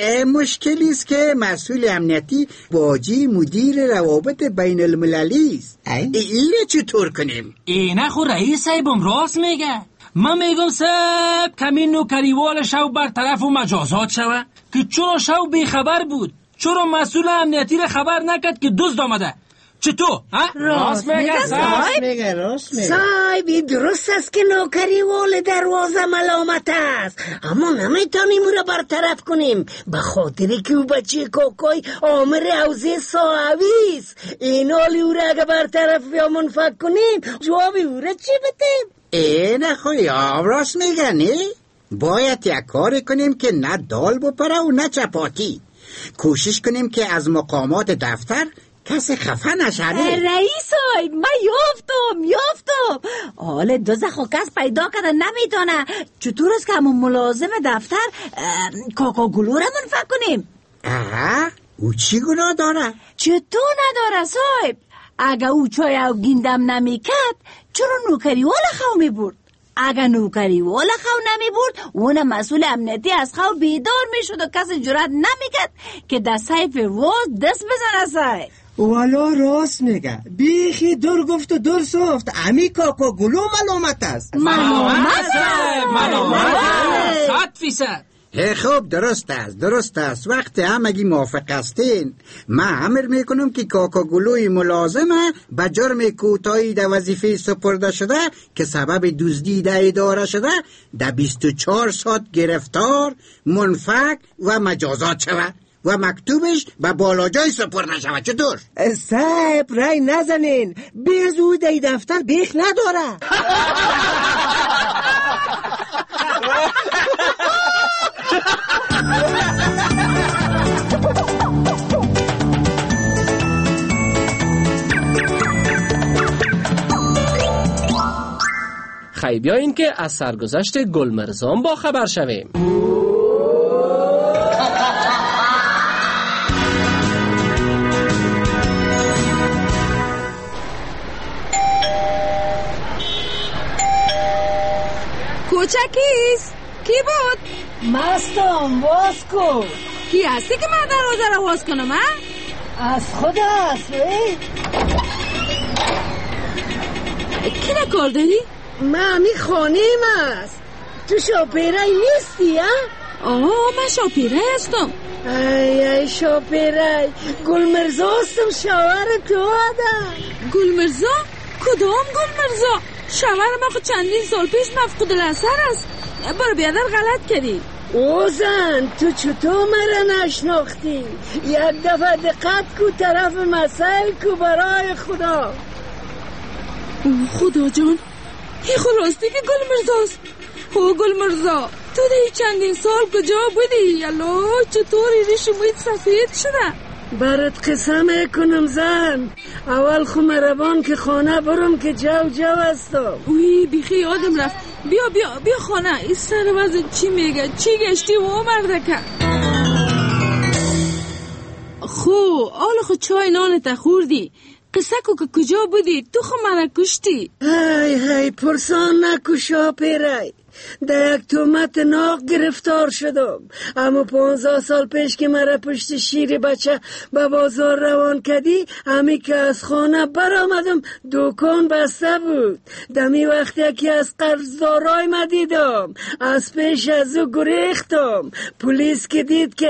مشکلی است که مسئول امنیتی باجی مدیر روابط بین المللی است. اینه چطور کنیم؟ اینه خو رئیس صاحبم راست میگه. من میگم صاحب کمین نوکریوال شو برطرف و مجازات شود که چرا شو بی خبر بود، چرا مسئول امنیتی را خبر نکرد که دزد آمده. چطور؟ راست میگه صاحب. میگه راست میگه صاحب. درست است که نوکری وال دروازه ملامت است، اما نمیتونیم او را برطرف کنیم به خاطری که او بچه کوکوی آمر حوزه صاحبی است. این حالی او را اگه برطرف یا منفک کنیم جواب او را چی بدیم؟ اینه خوی آب راست میگه نه؟ باید یک کار کنیم که نه دال بپره و نه چپاتی. کوشش کنیم که از مقامات دفتر کسی خفه نشده. رئیس های من یافتم یافتم حال دوزه خو کس پیدا کرده نمیتونه. چطور است که همون ملازم دفتر کاکا گلو را منفق کنیم؟ آها او چی گناه داره؟ چطور نداره صاحب؟ اگه او چای او گیندم نمیکد چرا نوکری والا خو میبرد؟ اگه نوکری والا خو نمیبرد اون مسئول امنیتی از خو بیدار میشد و کسی جرات نمیکد که در سیف واز دست بزنه. صاحب والا راست میگه، بیخی دور گفت و دور سفت. امی کاکا گلو ملامت است. ملامت ملامت صد فیصد. خوب درست است درست است. وقت همگی موافق هستین من امر میکنم که کاکا گلوی ملازمه به جرم کوتاهی در وظیفه سپرده شده که سبب دزدی در اداره شده در بیست و چهار ساعت گرفتار، منفک و مجازات شود و مکتوبش به بالاجای سپرده شود. چطور؟ صاحب رای نزنین، بیز او در دفتر بیخ نداره. خیلی بیایین که از سرگذشت گلمرزان با خبر شویم. کوچکیست؟ کی بود؟ مستم باز کن. کی هستی که من دروازه رو باز کنم؟ من؟ از خود هست. کی نکار داری؟ من می خانیم است. تو شاپیره نیستی ها؟ آه من شاپیره هستم. ای ای شاپیره گلمرزا هستم. شوهر تو آدم. گلمرزا؟ کدام گلمرزا؟ شوهر ما خود چندین سال پیش مفقود الاثر است. برو بیادر غلط کردی. اوزن تو چطور مرا نشناختی؟ یک دفعه دقت کو طرف مسائل کو برای خدا. خدا جان این خلاستی که گلمرزاست. او گلمرزا تو ده چندین سال کجا بودی؟ یالله چطوری ریشمویت سفید شده؟ برات قسم کنم زن اول خو مربان که خانه برم که جو جو هستم. اوی بیخی یادم رفت. بیا بیا بیا خانه. این سر وزن چی میگه؟ چی گشتی و مردکه؟ خو آل خو چای نانت خوردی؟ قصه کو که کجا بودی؟ تو خو منو کشتی. هی هی پرسان نکو شاپیره. در یک تومت ناق گرفتار شدم، اما پانزده سال پیش که مرا پشت شیر بچه به بازار روان کردی همی که از خانه برآمدم دکان بسته بود. دمی وقتی که از قرضدارای ما دیدم از پیش از او گریختم. پلیس که دید که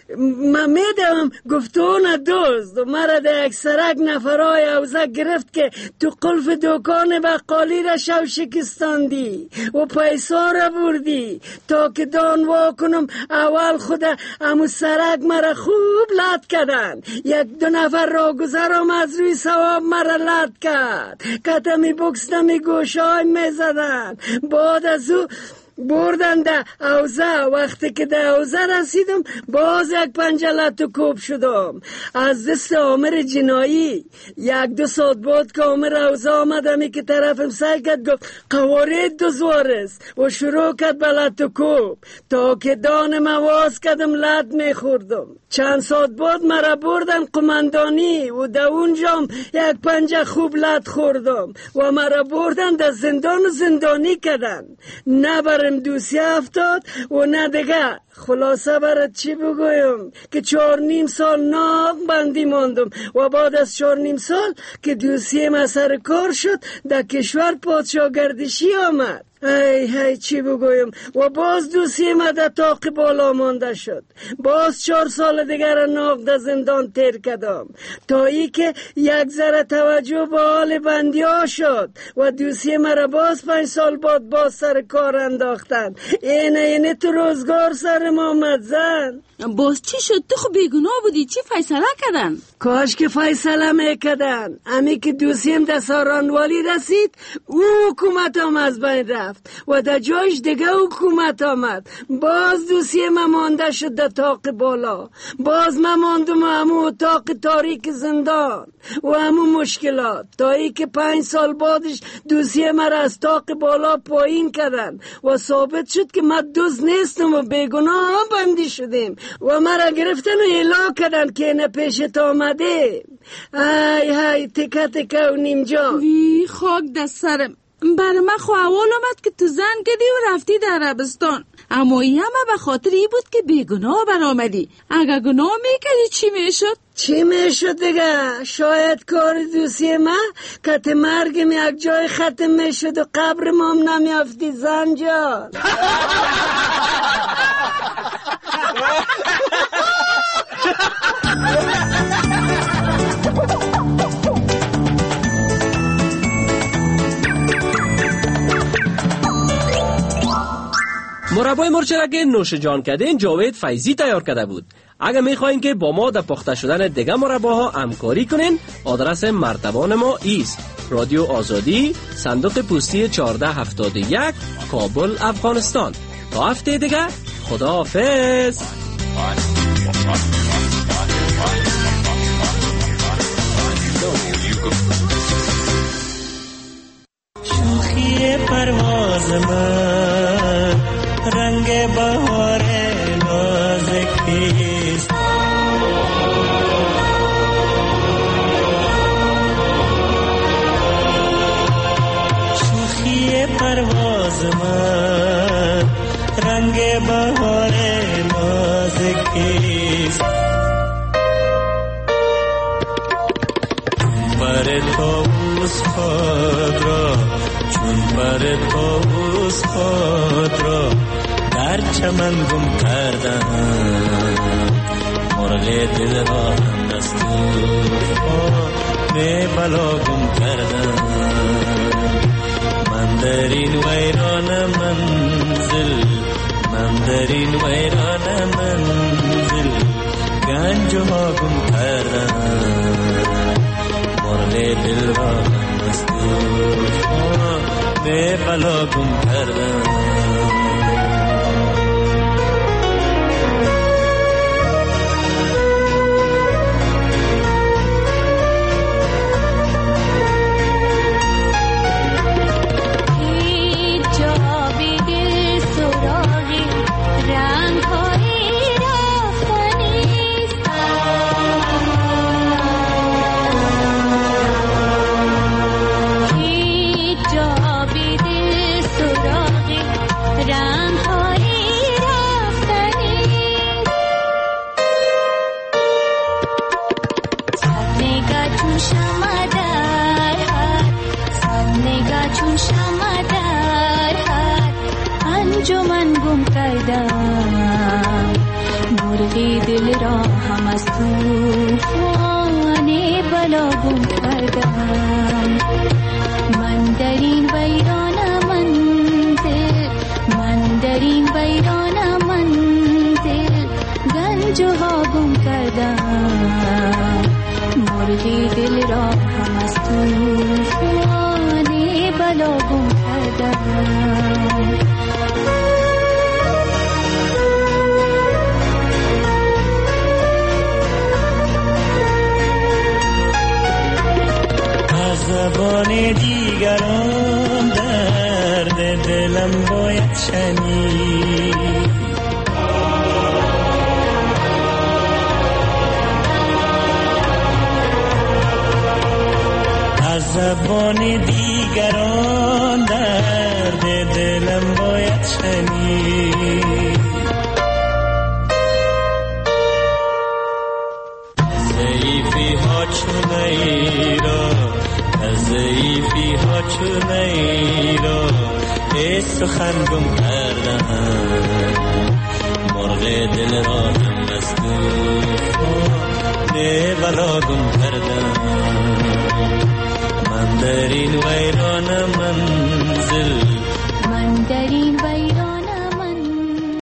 من میدم گفتون دوست و مرا در یک سرک نفرای اوزه گرفت که تو قلف دکان بقالی را شو شکستاندی و پیسا را بردی تا که دانوا کنم. اول خود امو سرک مرا خوب لط کردن، یک دو نفر را گذرم از روی ثواب مرا لط کرد، کتمی بکستمی گوشای میزدن. بعد از او بردن ده اوزه. وقتی که ده اوزه رسیدم باز یک پنجلت و کوب شدم از دست آمر جنایی. یک دو ساعت بود که آمر اوزه آمدمی که طرفم سعی کرد گفت قوارید دو زوارست و شروع کرد به لط و کوب تا که دان مواز کردم لط میخوردم. چند ساعت بود مرا بردن قماندانی و ده اونجام یک پنجه خوب لط خوردم و مرا بردن ده زندان و زندانی کردن. نه برم دوسیه افتاد و نه دیگه. خلاصه برات چی بگویم که چهار نیم سال ناق بندی ماندم و بعد از چهار نیم سال که دوسیه ما سر کار شد در کشور پادشاه گردشی آمد. ای های چی بگویم و باز دوسیه ما در طاق بالا مانده شد. باز چهار سال دیگر ناق در زندان تیر کردم تا ای که یک ذره توجه به حال بندی ها شد و دوسیه ما را باز پنج سال بعد باز سر کار انداختن. اینه اینه تو روزگار سر ما آمد زن. باز چی شد؟ تو خب بیگناه بودی، چی فیصله کردن؟ کاش که فیصله میکردن. امی که دوسیم در سارانوالی رسید او حکومت هم از بین رفت و در جایش دیگه حکومت آمد. باز دوسیم ما مانده شد در طاق بالا. باز ما ماندم همو طاق تاریک زندان و همو مشکلات تا ای که پنج سال بعدش دوسیم ما را از طاق بالا پایین کردن و ثابت شد که ما دوست نیستم و بیگناه هم بندی شدیم و مرا گرفتن و اعلا کردن که نه پیشت آمده. ای های تکه تکه و نیم جان. وی خاک در سرم. برای من خو اول آمد که تو زن کدی و رفتی در عربستان، اما این همه به خاطر ای بود که بیگناه برآمدی. اگه گناه میکردی چی میشد؟ چی میشد دیگه؟ شاید کار دوستی ما کت مرگم یک جای ختم میشد و قبر ما هم نمیافتی زن جان. مربای مرچ را که نوش جان کردین جاوید فیضی تیار کرده بود. اگر میخواین که با ما در پخته شدن دیگه مرباها همکاری کنین، آدرس مرتبان ما ایست: رادیو آزادی، صندوق پستی چهارده هفتاد و یک، کابل، افغانستان. تا هفته دیگه خدا حافظ. شوخی پرواز من رنگ بهار نازکیست، شوخی پرواز من رنگ بهار نازکیست. بر طاووس خود را چون بر طاووس خود را در چمن گم کردم، مرغ دل را هم دستور به بلا گم کردم. من در این ویران منزل، من در این ویران منزل گنجها گم کردم، مرغ دل را هم دستور به بلا گم کردم. رنگ مرغی دل را هم از طوفان بلا گم کردم. من در این ویران منزل، من در این ویران منزل گنج ها گم کردم. مرغی دل را هم از طوفان بلا گم کردم. زبان دیگران درد دلم باید شنید. از زبان دیگران